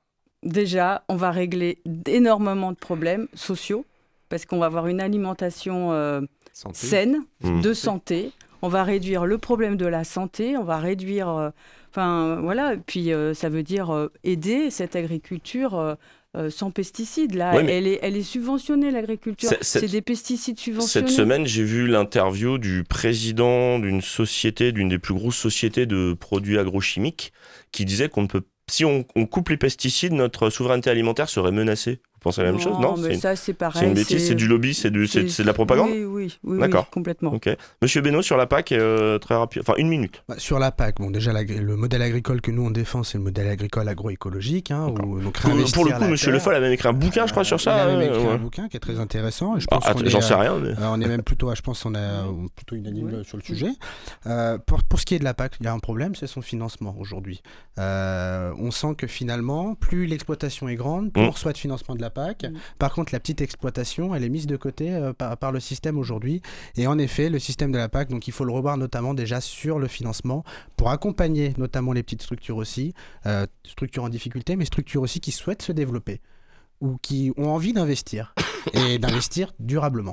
Déjà, on va régler énormément de problèmes sociaux, parce qu'on va avoir une alimentation... Euh, Santé. saine, mmh. de santé. On va réduire le problème de la santé, on va réduire... Enfin, euh, voilà. Puis, euh, ça veut dire euh, aider cette agriculture euh, euh, sans pesticides. Là, ouais, elle, est, elle est subventionnée, l'agriculture. C'est, c'est des pesticides subventionnés. Cette semaine, j'ai vu l'interview du président d'une société, d'une des plus grosses sociétés de produits agrochimiques, qui disait qu'on ne peut... Si on, on coupe les pesticides, notre souveraineté alimentaire serait menacée. Vous pensez à la même non, chose ? Non, mais c'est ça, une, c'est pareil. C'est une bêtise, c'est, c'est du lobby, c'est, du, c'est, c'est de la propagande ? Oui, oui, oui, D'accord. Oui, complètement. Okay. Monsieur Benoît, sur la P A C, euh, très rapide, enfin une minute. Bah, sur la P A C, bon, déjà, le modèle agricole que nous, on défend, c'est le modèle agricole agroécologique. Hein, où, donc, pour, pour le coup, monsieur Le Foll a même écrit un bouquin, je crois, sur ça. Il a même euh, écrit ouais. un bouquin qui est très intéressant. Et je pense ah, qu'on j'en est, sais rien. Mais... Euh, on est même plutôt, je pense qu'on est plutôt unanime oui. sur le sujet. Euh, pour, pour ce qui est de la P A C, il y a un problème, c'est son financement aujourd'hui. Euh, on sent que finalement, plus l'exploitation est grande, plus mmh. on reçoit de financement de la P A C. Mmh. Par contre, la petite exploitation, elle est mise de côté euh, par, par le système aujourd'hui. Et en effet, le système de la P A C, donc il faut le revoir notamment déjà sur le financement pour accompagner notamment les petites structures aussi, euh, structures en difficulté, mais structures aussi qui souhaitent se développer ou qui ont envie d'investir et d'investir durablement.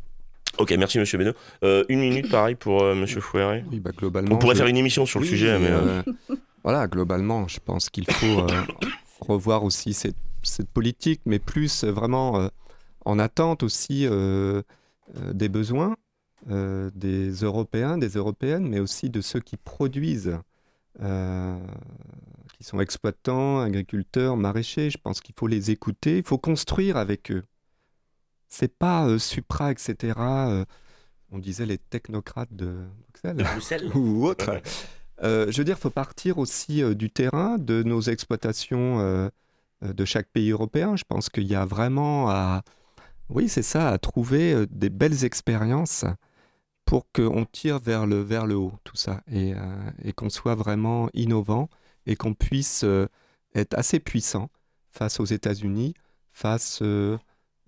Ok, merci Monsieur Benoît. Euh, une minute pareil pour euh, Monsieur Fouéré. Oui, bah, globalement. On pourrait je... faire une émission sur le oui, sujet, mais euh, voilà, globalement, je pense qu'il faut euh, revoir aussi cette, cette politique, mais plus euh, vraiment euh, en attente aussi euh, euh, des besoins euh, des Européens, des Européennes, mais aussi de ceux qui produisent, euh, qui sont exploitants, agriculteurs, maraîchers. Je pense qu'il faut les écouter, il faut construire avec eux. C'est pas euh, Supra, et cetera. Euh, on disait les technocrates de Bruxelles, de Bruxelles. ou autres. Ouais. Euh, je veux dire, il faut partir aussi euh, du terrain, de nos exploitations euh, de chaque pays européen. Je pense qu'il y a vraiment à... Oui, c'est ça, à trouver euh, des belles expériences pour qu'on tire vers le, vers le haut, tout ça, et, euh, et qu'on soit vraiment innovant et qu'on puisse euh, être assez puissant face aux États-Unis, face euh,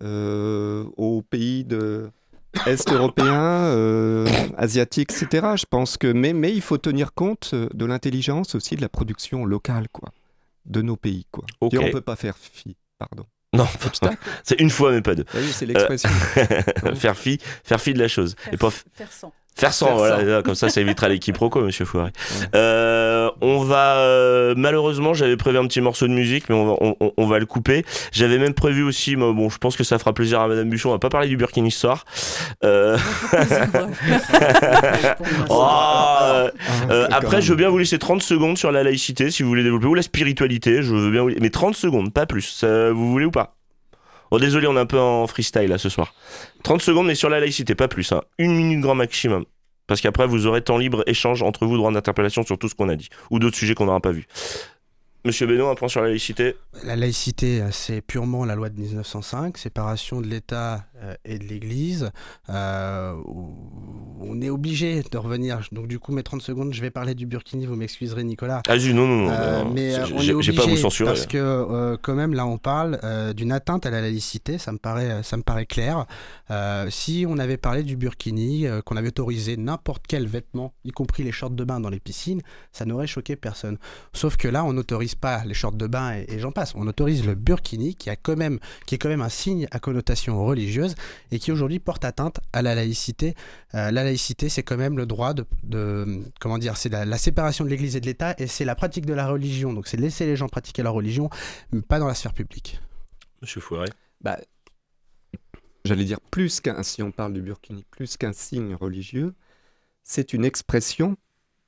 euh, aux pays de Est européens, euh, asiatiques, et cetera. Je pense que, mais, mais il faut tenir compte de l'intelligence aussi de la production locale, quoi, de nos pays, quoi. Okay. Et on ne peut pas faire fi, pardon. Non, c'est une fois mais pas deux. Ah oui, c'est l'expression. Euh, faire fi, faire fi de la chose. Faire, et pas f... faire sans. Faire sans, voilà, là, comme ça, ça évitera les quiproquos, Monsieur Fouéré. Ouais. Euh, on va, euh, malheureusement, j'avais prévu un petit morceau de musique, mais on va, on, on va le couper. J'avais même prévu aussi, mais bon, je pense que ça fera plaisir à Madame Buchon, on va pas parler du Burkini Histoire. Euh... oh, euh, euh, après, je veux bien vous laisser trente secondes sur la laïcité, si vous voulez développer, ou la spiritualité, je veux bien vous... mais trente secondes, pas plus. Ça, vous voulez ou pas? Oh, désolé, on est un peu en freestyle là ce soir. trente secondes, mais sur la laïcité, pas plus. Hein. Une minute grand maximum. Parce qu'après, vous aurez temps libre, échange entre vous, droit d'interpellation sur tout ce qu'on a dit. Ou d'autres sujets qu'on n'aura pas vus. Monsieur Benoît, un point sur la laïcité. La laïcité, c'est purement la loi de dix-neuf cent cinq, séparation de l'État euh, et de l'Église, euh, on est obligé de revenir. Donc du coup, mes trente secondes, je vais parler du burkini, vous m'excuserez Nicolas. Ah non, non, non. Euh, non, mais c'est- euh, on j'ai, est j'ai pas à vous obligé censurer. parce que euh, quand même là on parle euh, d'une atteinte à la laïcité, ça me paraît, ça me paraît clair. Euh, si on avait parlé du burkini, euh, qu'on avait autorisé n'importe quel vêtement, y compris les shorts de bain dans les piscines, ça n'aurait choqué personne. Sauf que là on n'autorise pas les shorts de bain et, et j'en passe. On autorise le burkini qui a quand même, qui est quand même un signe à connotation religieuse et qui aujourd'hui porte atteinte à la laïcité. Euh, la laïcité, c'est quand même le droit de, de comment dire, c'est la, la séparation de l'Église et de l'État et c'est la pratique de la religion. Donc c'est laisser les gens pratiquer leur religion, mais pas dans la sphère publique. Monsieur Fouret. Bah, j'allais dire plus qu'un, si on parle du burkini, plus qu'un signe religieux, c'est une expression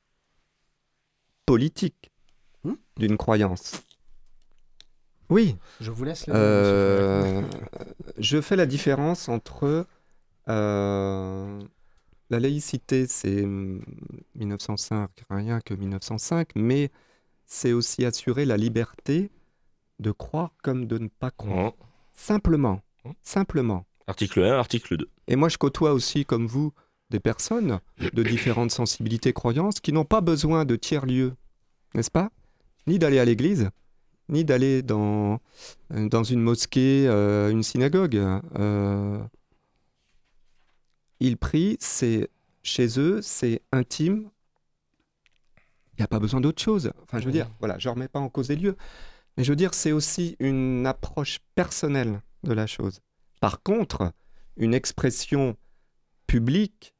politique Hmm d'une croyance. Oui, Je vous laisse le euh, je fais la différence entre euh, la laïcité, c'est hum, mille neuf cent cinq, rien que mille neuf cent cinq, mais c'est aussi assurer la liberté de croire comme de ne pas croire. Mmh. Simplement, simplement. Article un, article deux. Et moi, je côtoie aussi, comme vous, des personnes de différentes sensibilités, croyances, qui n'ont pas besoin de tiers-lieux, n'est-ce pas? Ni d'aller à l'église, ni d'aller dans, dans une mosquée, euh, une synagogue. Euh, ils prient, c'est chez eux, c'est intime. Il n'y a pas besoin d'autre chose. Enfin, je veux dire, voilà, je ne remets pas en cause les lieux. Mais je veux dire, c'est aussi une approche personnelle de la chose. Par contre, une expression publique,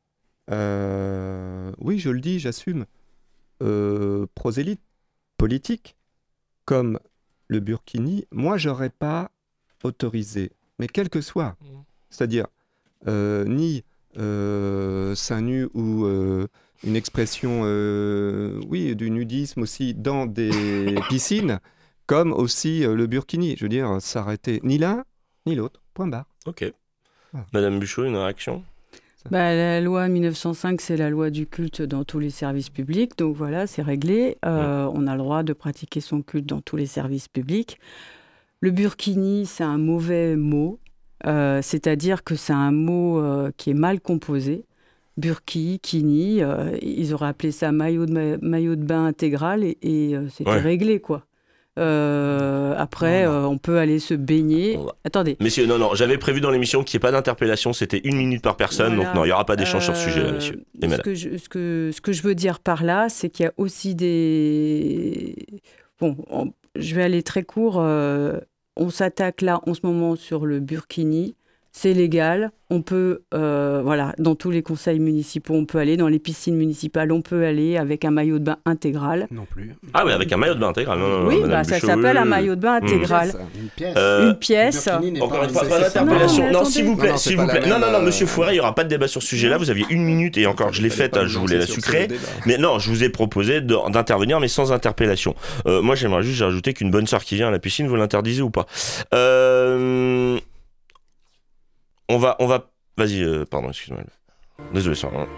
euh, oui, je le dis, j'assume, euh, prosélyte, politique, comme le burkini, moi, j'aurais pas autorisé. Mais quel que soit, c'est-à-dire euh, ni euh, seins nus ou euh, une expression, euh, oui, du nudisme aussi dans des piscines, comme aussi euh, le burkini. Je veux dire, ça aurait été ni l'un ni l'autre. Point barre. Ok. Ah. Madame Buchot, une réaction? Bah, la loi mille neuf cent cinq, c'est la loi du culte dans tous les services publics. Donc voilà, c'est réglé. Euh, on a le droit de pratiquer son culte dans tous les services publics. Le burkini, c'est un mauvais mot. Euh, c'est-à-dire que c'est un mot euh, qui est mal composé. Burki, kini, euh, ils auraient appelé ça maillot de, ma- maillot de bain intégral et, et euh, c'était Ouais. réglé, quoi. Euh, après, Non, non. euh, on peut aller se baigner. On va- Attendez. Messieurs, non, non, j'avais prévu dans l'émission qu'il n'y ait pas d'interpellation, c'était une minute par personne, Voilà. donc non, il n'y aura pas d'échange sur ce sujet-là, Euh, messieurs et ce madame. que, je, ce, que, ce que je veux dire par là, c'est qu'il y a aussi des... Bon, on- je vais aller très court. euh, on s'attaque là, en ce moment, sur le burkini. C'est légal. On peut, euh, voilà, dans tous les conseils municipaux, on peut aller. Dans les piscines municipales, on peut aller avec un maillot de bain intégral. Non plus. Ah oui, avec un maillot de bain intégral. Non, non, non, oui, Madame bah, ça Buchot, s'appelle oui, un oui. maillot de bain Mmh. intégral. Une pièce. Euh, Une pièce. Le burkini n'est Encore pas une fois, un- pas c'est- c'est- d'interpellation. Non, Non, mais s'il vous plaît, Non, non, s'il c'est vous pas plaît. la Non, même, non, non, euh, monsieur Fouret, il n'y aura pas de débat sur ce sujet-là. Vous aviez une minute et encore, je l'ai faite, je voulais la sucrer. Mais non, je vous ai proposé de- d'intervenir, mais sans interpellation. Euh, moi, j'aimerais juste rajouter qu'une bonne sœur qui vient à la piscine, vous l'interdisez ou pas? euh... On va, on va. Vas-y, euh, pardon, excuse-moi. Désolé, ça. Hein.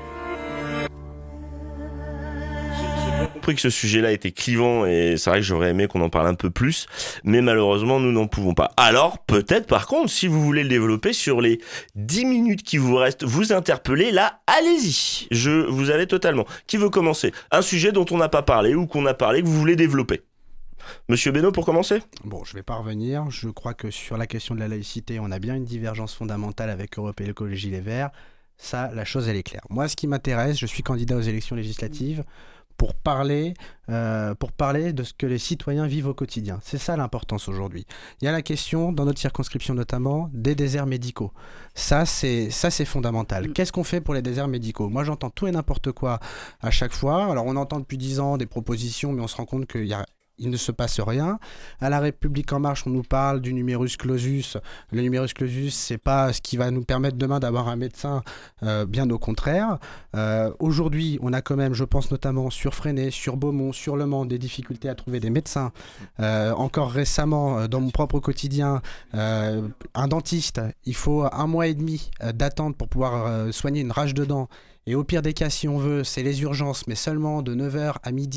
J'ai compris que ce sujet-là était clivant et c'est vrai que j'aurais aimé qu'on en parle un peu plus, mais malheureusement, nous n'en pouvons pas. Alors, peut-être, par contre, si vous voulez le développer sur les dix minutes qui vous restent, vous interpeller, là, allez-y. Je vous avais totalement. Qui veut commencer? Un sujet dont on n'a pas parlé ou qu'on a parlé, que vous voulez développer? Monsieur Beno, pour commencer? Bon, je vais pas revenir. Je crois que sur la question de la laïcité, on a bien une divergence fondamentale avec Europe et l'écologie Les Verts. Ça, la chose, elle est claire. Moi, ce qui m'intéresse, je suis candidat aux élections législatives pour parler, euh, pour parler de ce que les citoyens vivent au quotidien. C'est ça l'importance aujourd'hui. Il y a la question, dans notre circonscription notamment, des déserts médicaux. Ça, c'est, ça, c'est fondamental. Qu'est-ce qu'on fait pour les déserts médicaux? Moi, j'entends tout et n'importe quoi à chaque fois. Alors, on entend depuis dix ans des propositions, mais on se rend compte qu'il y a il ne se passe rien. À La République En Marche, on nous parle du numerus clausus. Le numerus clausus, c'est pas ce qui va nous permettre demain d'avoir un médecin, euh, bien au contraire. Euh, aujourd'hui, on a quand même, je pense notamment sur Fresnay, sur Beaumont, sur Le Mans, des difficultés à trouver des médecins. Euh, encore récemment, euh, dans mon propre quotidien, euh, un dentiste, il faut un mois et demi euh, d'attente pour pouvoir euh, soigner une rage de dents. Et au pire des cas, si on veut, c'est les urgences, mais seulement de neuf heures à midi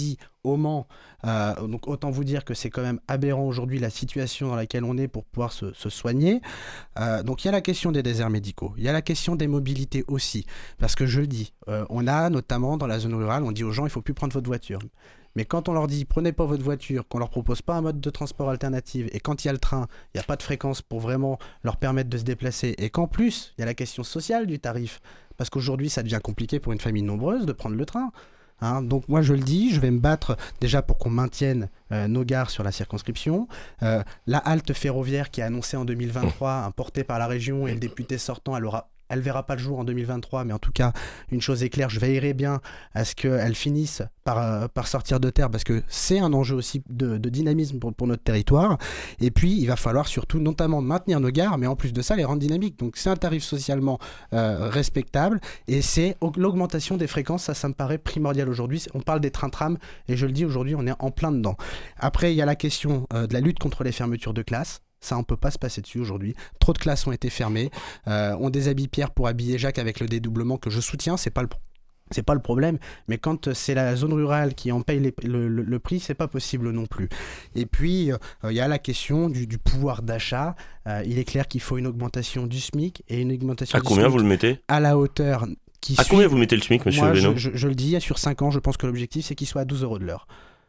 au Mans. Euh, donc autant vous dire que c'est quand même aberrant aujourd'hui la situation dans laquelle on est pour pouvoir se, se soigner. Euh, donc il y a la question des déserts médicaux, il y a la question des mobilités aussi, parce que je le dis, euh, on a notamment dans la zone rurale, on dit aux gens il ne faut plus prendre votre voiture. Mais quand on leur dit prenez pas votre voiture, qu'on leur propose pas un mode de transport alternatif, et quand il y a le train, il n'y a pas de fréquence pour vraiment leur permettre de se déplacer, et qu'en plus il y a la question sociale du tarif, parce qu'aujourd'hui ça devient compliqué pour une famille nombreuse de prendre le train. Hein, donc moi je le dis, je vais me battre déjà pour qu'on maintienne euh, nos gares sur la circonscription. Euh, la halte ferroviaire qui est annoncée en deux mille vingt-trois, hein, portée par la région et le député sortant, elle aura... Elle ne verra pas le jour en deux mille vingt-trois, mais en tout cas, une chose est claire, je veillerai bien à ce qu'elle finisse par, euh, par sortir de terre, parce que c'est un enjeu aussi de, de dynamisme pour, pour notre territoire. Et puis, il va falloir surtout, notamment, maintenir nos gares, mais en plus de ça, les rendre dynamiques. Donc, c'est un tarif socialement euh, respectable, et c'est l'augmentation des fréquences, ça, ça me paraît primordial aujourd'hui. On parle des trains-trams, et je le dis, aujourd'hui, on est en plein dedans. Après, il y a la question euh, de la lutte contre les fermetures de classes. Ça, on ne peut pas se passer dessus aujourd'hui. Trop de classes ont été fermées. Euh, on déshabille Pierre pour habiller Jacques avec le dédoublement que je soutiens. C'est pas le, c'est pas le problème. Mais quand c'est la zone rurale qui en paye les, le, le, le prix, c'est pas possible non plus. Et puis, il euh, y a la question du, du pouvoir d'achat. Euh, il est clair qu'il faut une augmentation du SMIC et une augmentation à du combien SMIC vous le mettez à la hauteur qui À suit... combien vous mettez le SMIC, monsieur Moi, Beno je, je, je le dis, sur cinq ans, je pense que l'objectif, c'est qu'il soit à douze euros de l'heure.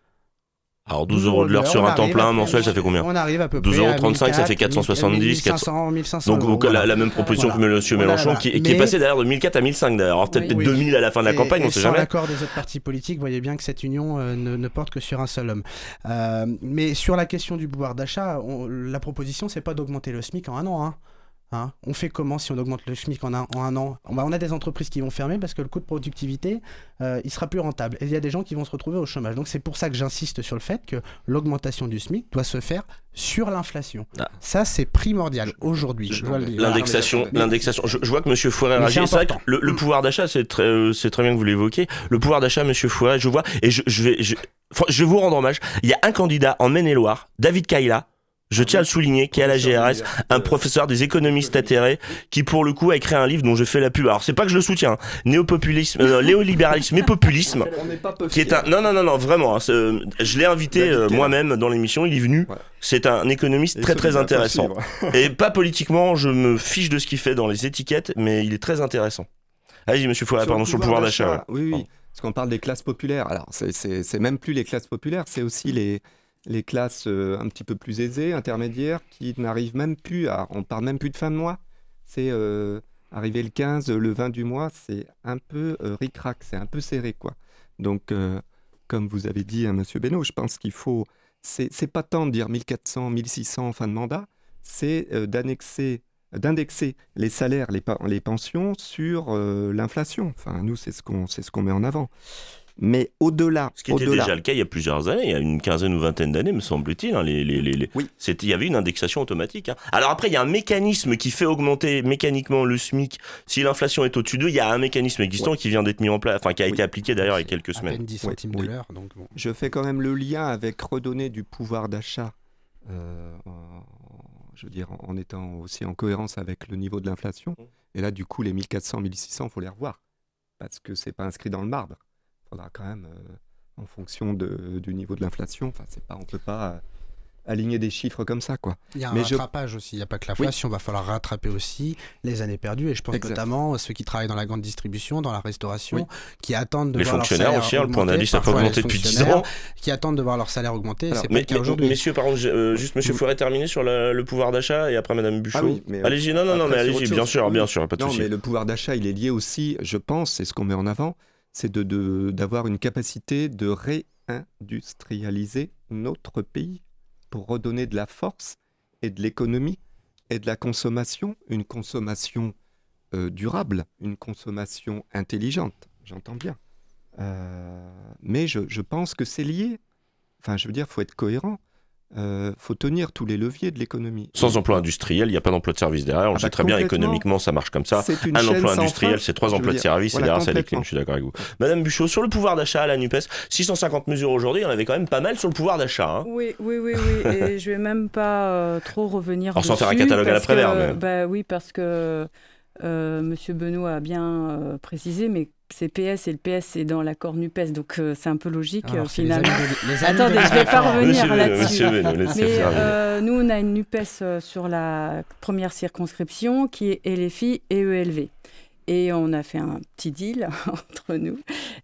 Alors douze euros de l'heure sur un temps plein mensuel, ça fait combien? On arrive à peu douze près euros trente-cinq, ça fait quatre cent soixante-dix, mille cinq cents, mille cinq cents Donc, euros, donc voilà. la, la même proposition Voilà. que monsieur Voilà, Mélenchon, voilà. qui, qui Mais- est passé d'ailleurs de mille quatre à mille cinq d'ailleurs. Alors peut-être Oui, peut-être oui. deux mille à la fin de la Et- campagne, et on sait sans jamais. l'accord des autres partis politiques, vous voyez bien que cette union euh, ne, ne porte que sur un seul homme. Euh, mais sur la question du pouvoir d'achat, on- la proposition, c'est pas d'augmenter le SMIC en un an. Hein. Hein, on fait comment si on augmente le SMIC en un, en un an? on, bah, on a des entreprises qui vont fermer parce que le coût de productivité, euh, il sera plus rentable. Et il y a des gens qui vont se retrouver au chômage. Donc c'est pour ça que j'insiste sur le fait que l'augmentation du SMIC doit se faire sur l'inflation. Ah. Ça, c'est primordial aujourd'hui. Je dois le dire. L'indexation, Mais- l'indexation. Je, je vois que monsieur Fouret Mais réagit. c'est C'est vrai que important. le, le pouvoir d'achat, c'est très, euh, c'est très bien que vous l'évoquiez. Le pouvoir d'achat, monsieur Fouret, je vois, et je, je vais, je, enfin, je vais vous rendre hommage. Il y a un candidat en Maine-et-Loire, David Kayla. Je tiens à le souligner, qui est à la G R S, un professeur des économistes atterrés, qui pour le coup a écrit un livre dont je fais la pub. Alors c'est pas que je le soutiens, hein. Néopopulisme, euh, néolibéralisme et populisme, On n'est pas peu qui est un, non non non non vraiment, hein, c'est, euh, je l'ai invité David euh, Kayla. moi-même dans l'émission, il est venu. Ouais. C'est un économiste Et très très celui-là, faut intéressant. suivre. Et pas politiquement, je me fiche de ce qu'il fait dans les étiquettes, mais il est très intéressant. Allez-y monsieur Fouret, pardon, sur le pouvoir d'achat. ouais. Oui, oui. Pardon. Parce qu'on parle des classes populaires. Alors, c'est- c'est c'est même plus les classes populaires, c'est aussi les, les classes euh, un petit peu plus aisées, intermédiaires, qui n'arrivent même plus à... On parle même plus de fin de mois. C'est euh, arrivé le quinze, le vingt du mois, c'est un peu euh, ric-rac, c'est un peu serré, quoi. Donc, euh, comme vous avez dit, hein, monsieur Beno, je pense qu'il faut... C'est c'est pas tant de dire mille quatre cents, mille six cents en fin de mandat, c'est euh, d'annexer d'indexer les salaires, les, pa- les pensions sur euh, l'inflation. Enfin, nous, c'est ce qu'on c'est ce qu'on met en avant. Mais au-delà, Ce qui était au-delà, déjà le cas il y a plusieurs années, il y a une quinzaine ou vingtaine d'années, me semble-t-il. hein, les, les, les, les- Oui. c'était, il y avait une indexation automatique. hein. Alors après, il y a un mécanisme qui fait augmenter mécaniquement le SMIC. Si l'inflation est au-dessus d'eux, il y a un mécanisme existant Ouais. qui vient d'être mis en place, enfin qui a Oui. été appliqué d'ailleurs il y a quelques À semaines. peine dix Oui, centimes oui. de l'heure. Donc bon. je fais quand même le lien avec redonner du pouvoir d'achat, euh, en- je veux dire, en, en étant aussi en cohérence avec le niveau de l'inflation. Et là, du coup, les mille quatre cents, mille six cents, il faut les revoir. Parce que c'est pas inscrit dans le marbre. Il faudra quand même, euh, en fonction de- du niveau de l'inflation, enfin, c'est pas, on ne peut pas euh, aligner des chiffres comme ça, quoi. Il y a un Mais je- rattrapage aussi, il n'y a pas que l'inflation, il va falloir rattraper aussi les années perdues, et je pense Exact. notamment à ceux qui travaillent dans la grande distribution, dans la restauration, Oui. qui attendent de Les voir leur fonctionnaires salaire aussi, hein, le point augmenter, d'indice n'a pas parfois les augmenté depuis dix fonctionnaires ans. qui attendent de voir leur salaire augmenter, Alors, c'est pas Mais, le cas mais- aujourd'hui. messieurs, pardon, j'ai, euh, juste monsieur Mm. Fouret terminer sur la- le pouvoir d'achat et après madame Buchot. Ah oui, mais, euh, allez-y, non, non, non, après, mais sur allez-y, autre bien chose. sûr, Oui. bien sûr, pas de Non, souci. mais le pouvoir d'achat, il est lié aussi, je pense, c'est ce qu'on met en avant, c'est de, de- d'avoir une capacité de réindustrialiser notre pays pour redonner de la force et de l'économie et de la consommation, une consommation euh, durable, une consommation intelligente, j'entends bien. Euh, mais je, je pense que c'est lié. Enfin, je veux dire, il faut être cohérent. Il faut tenir tous les leviers de l'économie. Sans emploi industriel, il n'y a pas d'emploi de service derrière. On le Ah sait bah, très bien, complètement. économiquement, ça marche comme ça. C'est une Un chaîne emploi sans industriel, fin. c'est trois Je veux emplois de dire, service, voilà, et derrière, ça décline. complètement. Je suis d'accord avec vous. Madame Buchot, sur le pouvoir d'achat à la NUPES, six cent cinquante mesures aujourd'hui, il y en avait quand même pas mal sur le pouvoir d'achat. hein. Oui, oui, oui, oui. Et je vais même pas euh, trop revenir Alors, sans dessus. faire un catalogue à parce l'après-vert, que- mais- Bah oui, parce que euh, Monsieur Benoît a bien euh, précisé, mais c'est P S et le P S c'est dans l'accord NUPES, donc euh, c'est un peu logique Alors, euh, c'est les finalement. amis de- les amis Attendez, de- je vais pas revenir Monsieur Beno, là-dessus. Monsieur Beno, laissez Mais faire. euh, nous, on a une NUPES euh, sur la première circonscription qui est L F I et E L V. Et on a fait un petit deal entre nous.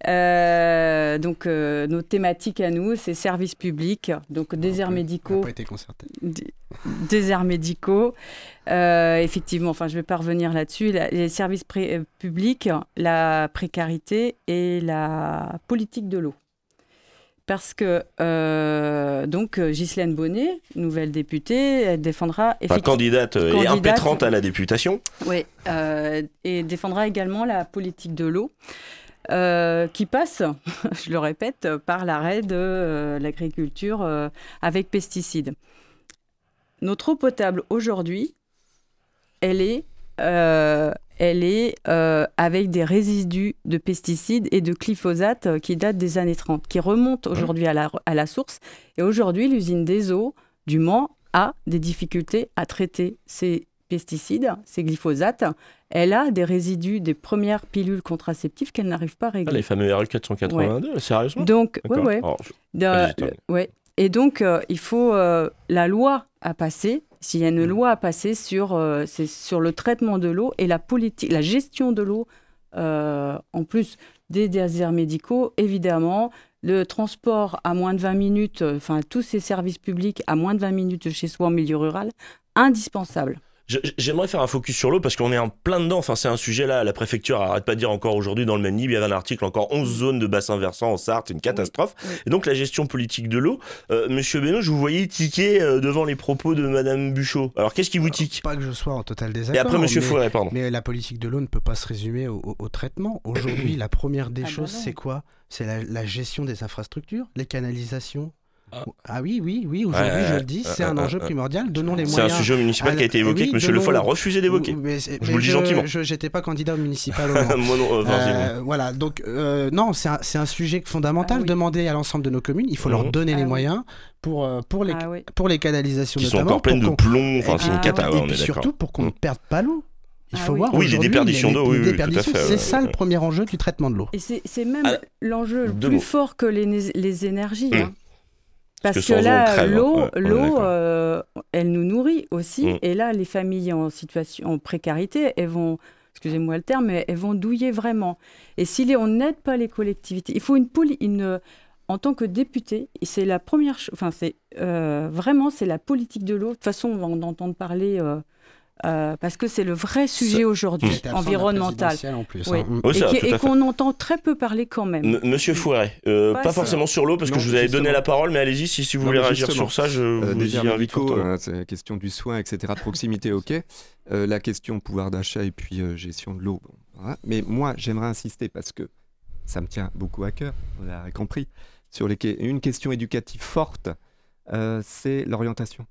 Euh, donc, euh, nos thématiques à nous, c'est services publics, donc déserts On n'a médicaux, pas été concerté. d- déserts médicaux. Euh, effectivement, enfin, je ne vais pas revenir là-dessus. La- les services pré- euh, publics, la précarité et la politique de l'eau. Parce que, euh, donc, euh, Ghislaine Bonnet, nouvelle députée, elle défendra Enfin, effectivement. candidate euh, et Candidate. impétrante à la députation. Oui, euh, et défendra également la politique de l'eau, euh, qui passe, je le répète, par l'arrêt de euh, l'agriculture euh, avec pesticides. Notre eau potable aujourd'hui, elle est, euh, elle est euh, avec des résidus de pesticides et de glyphosate euh, qui datent des années trente, qui remontent aujourd'hui à la, à la source. Et aujourd'hui, l'usine des eaux du Mans a des difficultés à traiter ces pesticides, ces glyphosates. Elle a des résidus des premières pilules contraceptives qu'elle n'arrive pas à Ah, régler. les fameux R U quatre cent quatre-vingt-deux, sérieusement Donc, ouais, D'accord. ouais. Alors, je- De- Vas-y, Tom. le- ouais. Et donc, euh, il faut euh, la loi à passer. S'il y a une loi à passer sur, euh, c'est sur le traitement de l'eau et la politique, la gestion de l'eau, euh, en plus des déserts médicaux, évidemment, le transport à moins de vingt minutes, euh, enfin tous ces services publics à moins de vingt minutes de chez soi en milieu rural, indispensable. Je- J'aimerais faire un focus sur l'eau parce qu'on est en plein dedans. Enfin, c'est un sujet là. La préfecture arrête pas de dire encore aujourd'hui dans le Maine-Libre, il y avait un article encore onze zones de bassin versant en Sarthe, c'est une catastrophe. Oui, oui. Et donc la gestion politique de l'eau. Euh, Monsieur Beno, je vous voyais tiquer euh, devant les propos de Madame Buchot. Alors qu'est-ce qui vous tique? Pas que je sois en total Et désaccord. après Monsieur mais- Fouret, pardon. Mais la politique de l'eau ne peut pas se résumer au, au- au traitement. Aujourd'hui, la première des Ah bah choses, non. c'est quoi? C'est la, la gestion des infrastructures, les canalisations. Ah. Ah oui, oui, oui, aujourd'hui, Ouais, je le dis, c'est euh, un euh, enjeu euh, primordial. Donnons les C'est moyens. un sujet municipal à qui a été la- évoqué oui, que Monsieur Le donnons- Foll a refusé d'évoquer. Mais c'est- Je mais vous le dis gentiment. Je n'étais pas candidat au municipal au Mans. Moi non, euh, vas-y, Euh, voilà, donc euh, non, c'est un, c'est un sujet fondamental. Ah oui. Demander à l'ensemble de nos communes, il faut Mhm. leur donner Ah les oui. moyens pour, euh, pour, les, Ah oui. pour les canalisations qui sont notamment. encore pleines de pour qu'on- plomb. Enfin, et c'est une puis- cata, ah ouais, et on puis est d'accord. surtout pour qu'on ne Mm. perde pas l'eau. Il Ah faut oui. voir Oui, les aujourd'hui, déperditions les- d'eau, les oui, oui, tout à déperditions, fait, c'est ouais, ça ouais. le premier enjeu du traitement de l'eau. Et c'est c'est même Ah, l'enjeu le deux plus mots. fort que les, né- les énergies. Mmh. hein. Parce, Parce que, que sans eau, on là, crève, hein. l'eau, Ouais, on est l'eau d'accord. euh, elle nous nourrit aussi. Mmh. Et là, les familles en situation en précarité, elles vont, excusez-moi le terme, mais elles vont douiller vraiment. Et si les- on n'aide pas les collectivités, il faut une, poli- une en tant que député, c'est la première chose, enfin, c'est euh, vraiment, c'est la politique de l'eau. De toute façon, on va en entendre parler euh, euh, parce que c'est le vrai sujet aujourd'hui, J'étais absent de la environnemental. présidentielle en plus. Oui. hein. Mm. Oui, Et ça, qui- tout et à fait. qu'on entend très peu parler quand même. M- Monsieur Fouret, euh, Pas pas ça. forcément sur l'eau parce que Non, je vous avais donné justement. la parole, mais allez-y si, si vous Non, voulez mais réagir justement, sur ça, je Euh, vous des y déserts invite médicaux, fortement. hein, c'est la question du soin, et cetera, proximité, ok. Euh, la question pouvoir d'achat et puis euh, gestion de l'eau. Bon, voilà. Mais moi, j'aimerais insister parce que ça me tient beaucoup à cœur, vous l'avez compris, sur les que- une question éducative forte, euh, c'est l'orientation.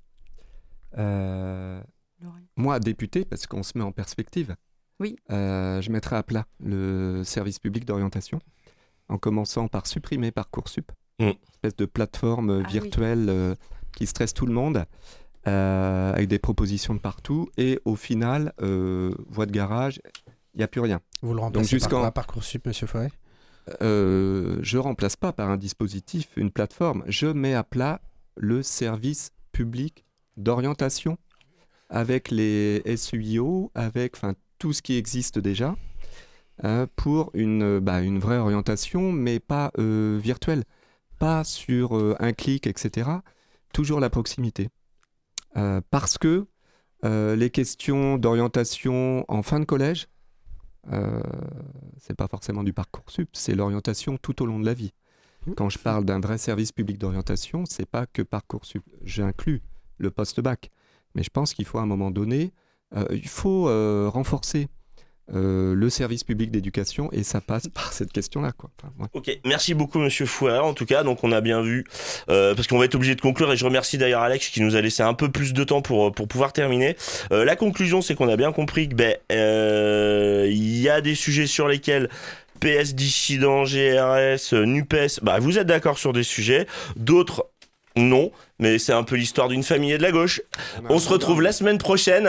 Euh, moi, député, parce qu'on se met en perspective, Oui. euh, je mettrais à plat le service public d'orientation, en commençant par supprimer Parcoursup, Mm. espèce de plateforme euh, Ah oui. virtuelle euh, qui stresse tout le monde, euh, avec des propositions de partout, et au final, euh, voie de garage, il n'y a plus rien. Vous le remplacez par jusqu'en- quoi, Parcoursup, Monsieur Forêt? Euh, je remplace pas par un dispositif, une plateforme, je mets à plat le service public d'orientation avec les S U I O, avec enfin, tout ce qui existe déjà, euh, pour une, bah, une vraie orientation, mais pas euh, virtuelle, pas sur euh, un clic, et cetera. Toujours la proximité. Euh, parce que euh, les questions d'orientation en fin de collège, euh, c'est pas forcément du Parcoursup, c'est l'orientation tout au long de la vie. Quand je parle d'un vrai service public d'orientation, c'est pas que Parcoursup. J'inclus le post-bac. Mais je pense qu'il faut à un moment donné, euh, il faut euh, renforcer euh, le service public d'éducation et ça passe par cette question-là, quoi. Enfin, ouais. Ok, merci beaucoup Monsieur Fouret. En tout cas, donc on a bien vu, euh, parce qu'on va être obligé de conclure et je remercie d'ailleurs Alex qui nous a laissé un peu plus de temps pour pour pouvoir terminer. Euh, la conclusion, c'est qu'on a bien compris que ben euh, il y a des sujets sur lesquels P S dissident, G R S, NUPES, bah vous êtes d'accord sur des sujets, d'autres non, mais c'est un peu l'histoire d'une famille et de la gauche. On se retrouve la semaine prochaine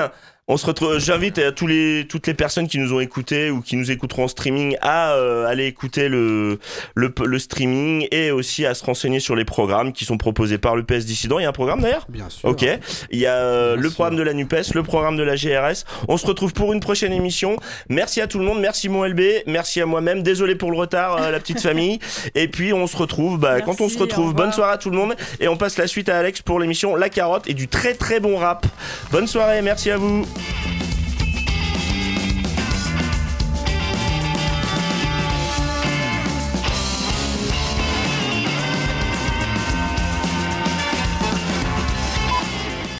On se retrouve. J'invite à tous les, toutes les personnes qui nous ont écoutés ou qui nous écouteront en streaming à euh, aller écouter le, le, le streaming et aussi à se renseigner sur les programmes qui sont proposés par l'U P S Dissident. Il y a un programme d'ailleurs ? Bien sûr. Ok. Il y a euh, le sûr. programme de la NUPES, le programme de la G R S. On se retrouve pour une prochaine émission. Merci à tout le monde. Merci mon L B. Merci à moi-même. Désolé pour le retard, euh, la petite famille. Et puis on se retrouve bah, Merci, quand on se au retrouve. revoir. Bonne soirée à tout le monde. Et on passe la suite à Alex pour l'émission La Carotte et du très très bon rap. Bonne soirée. Merci à vous.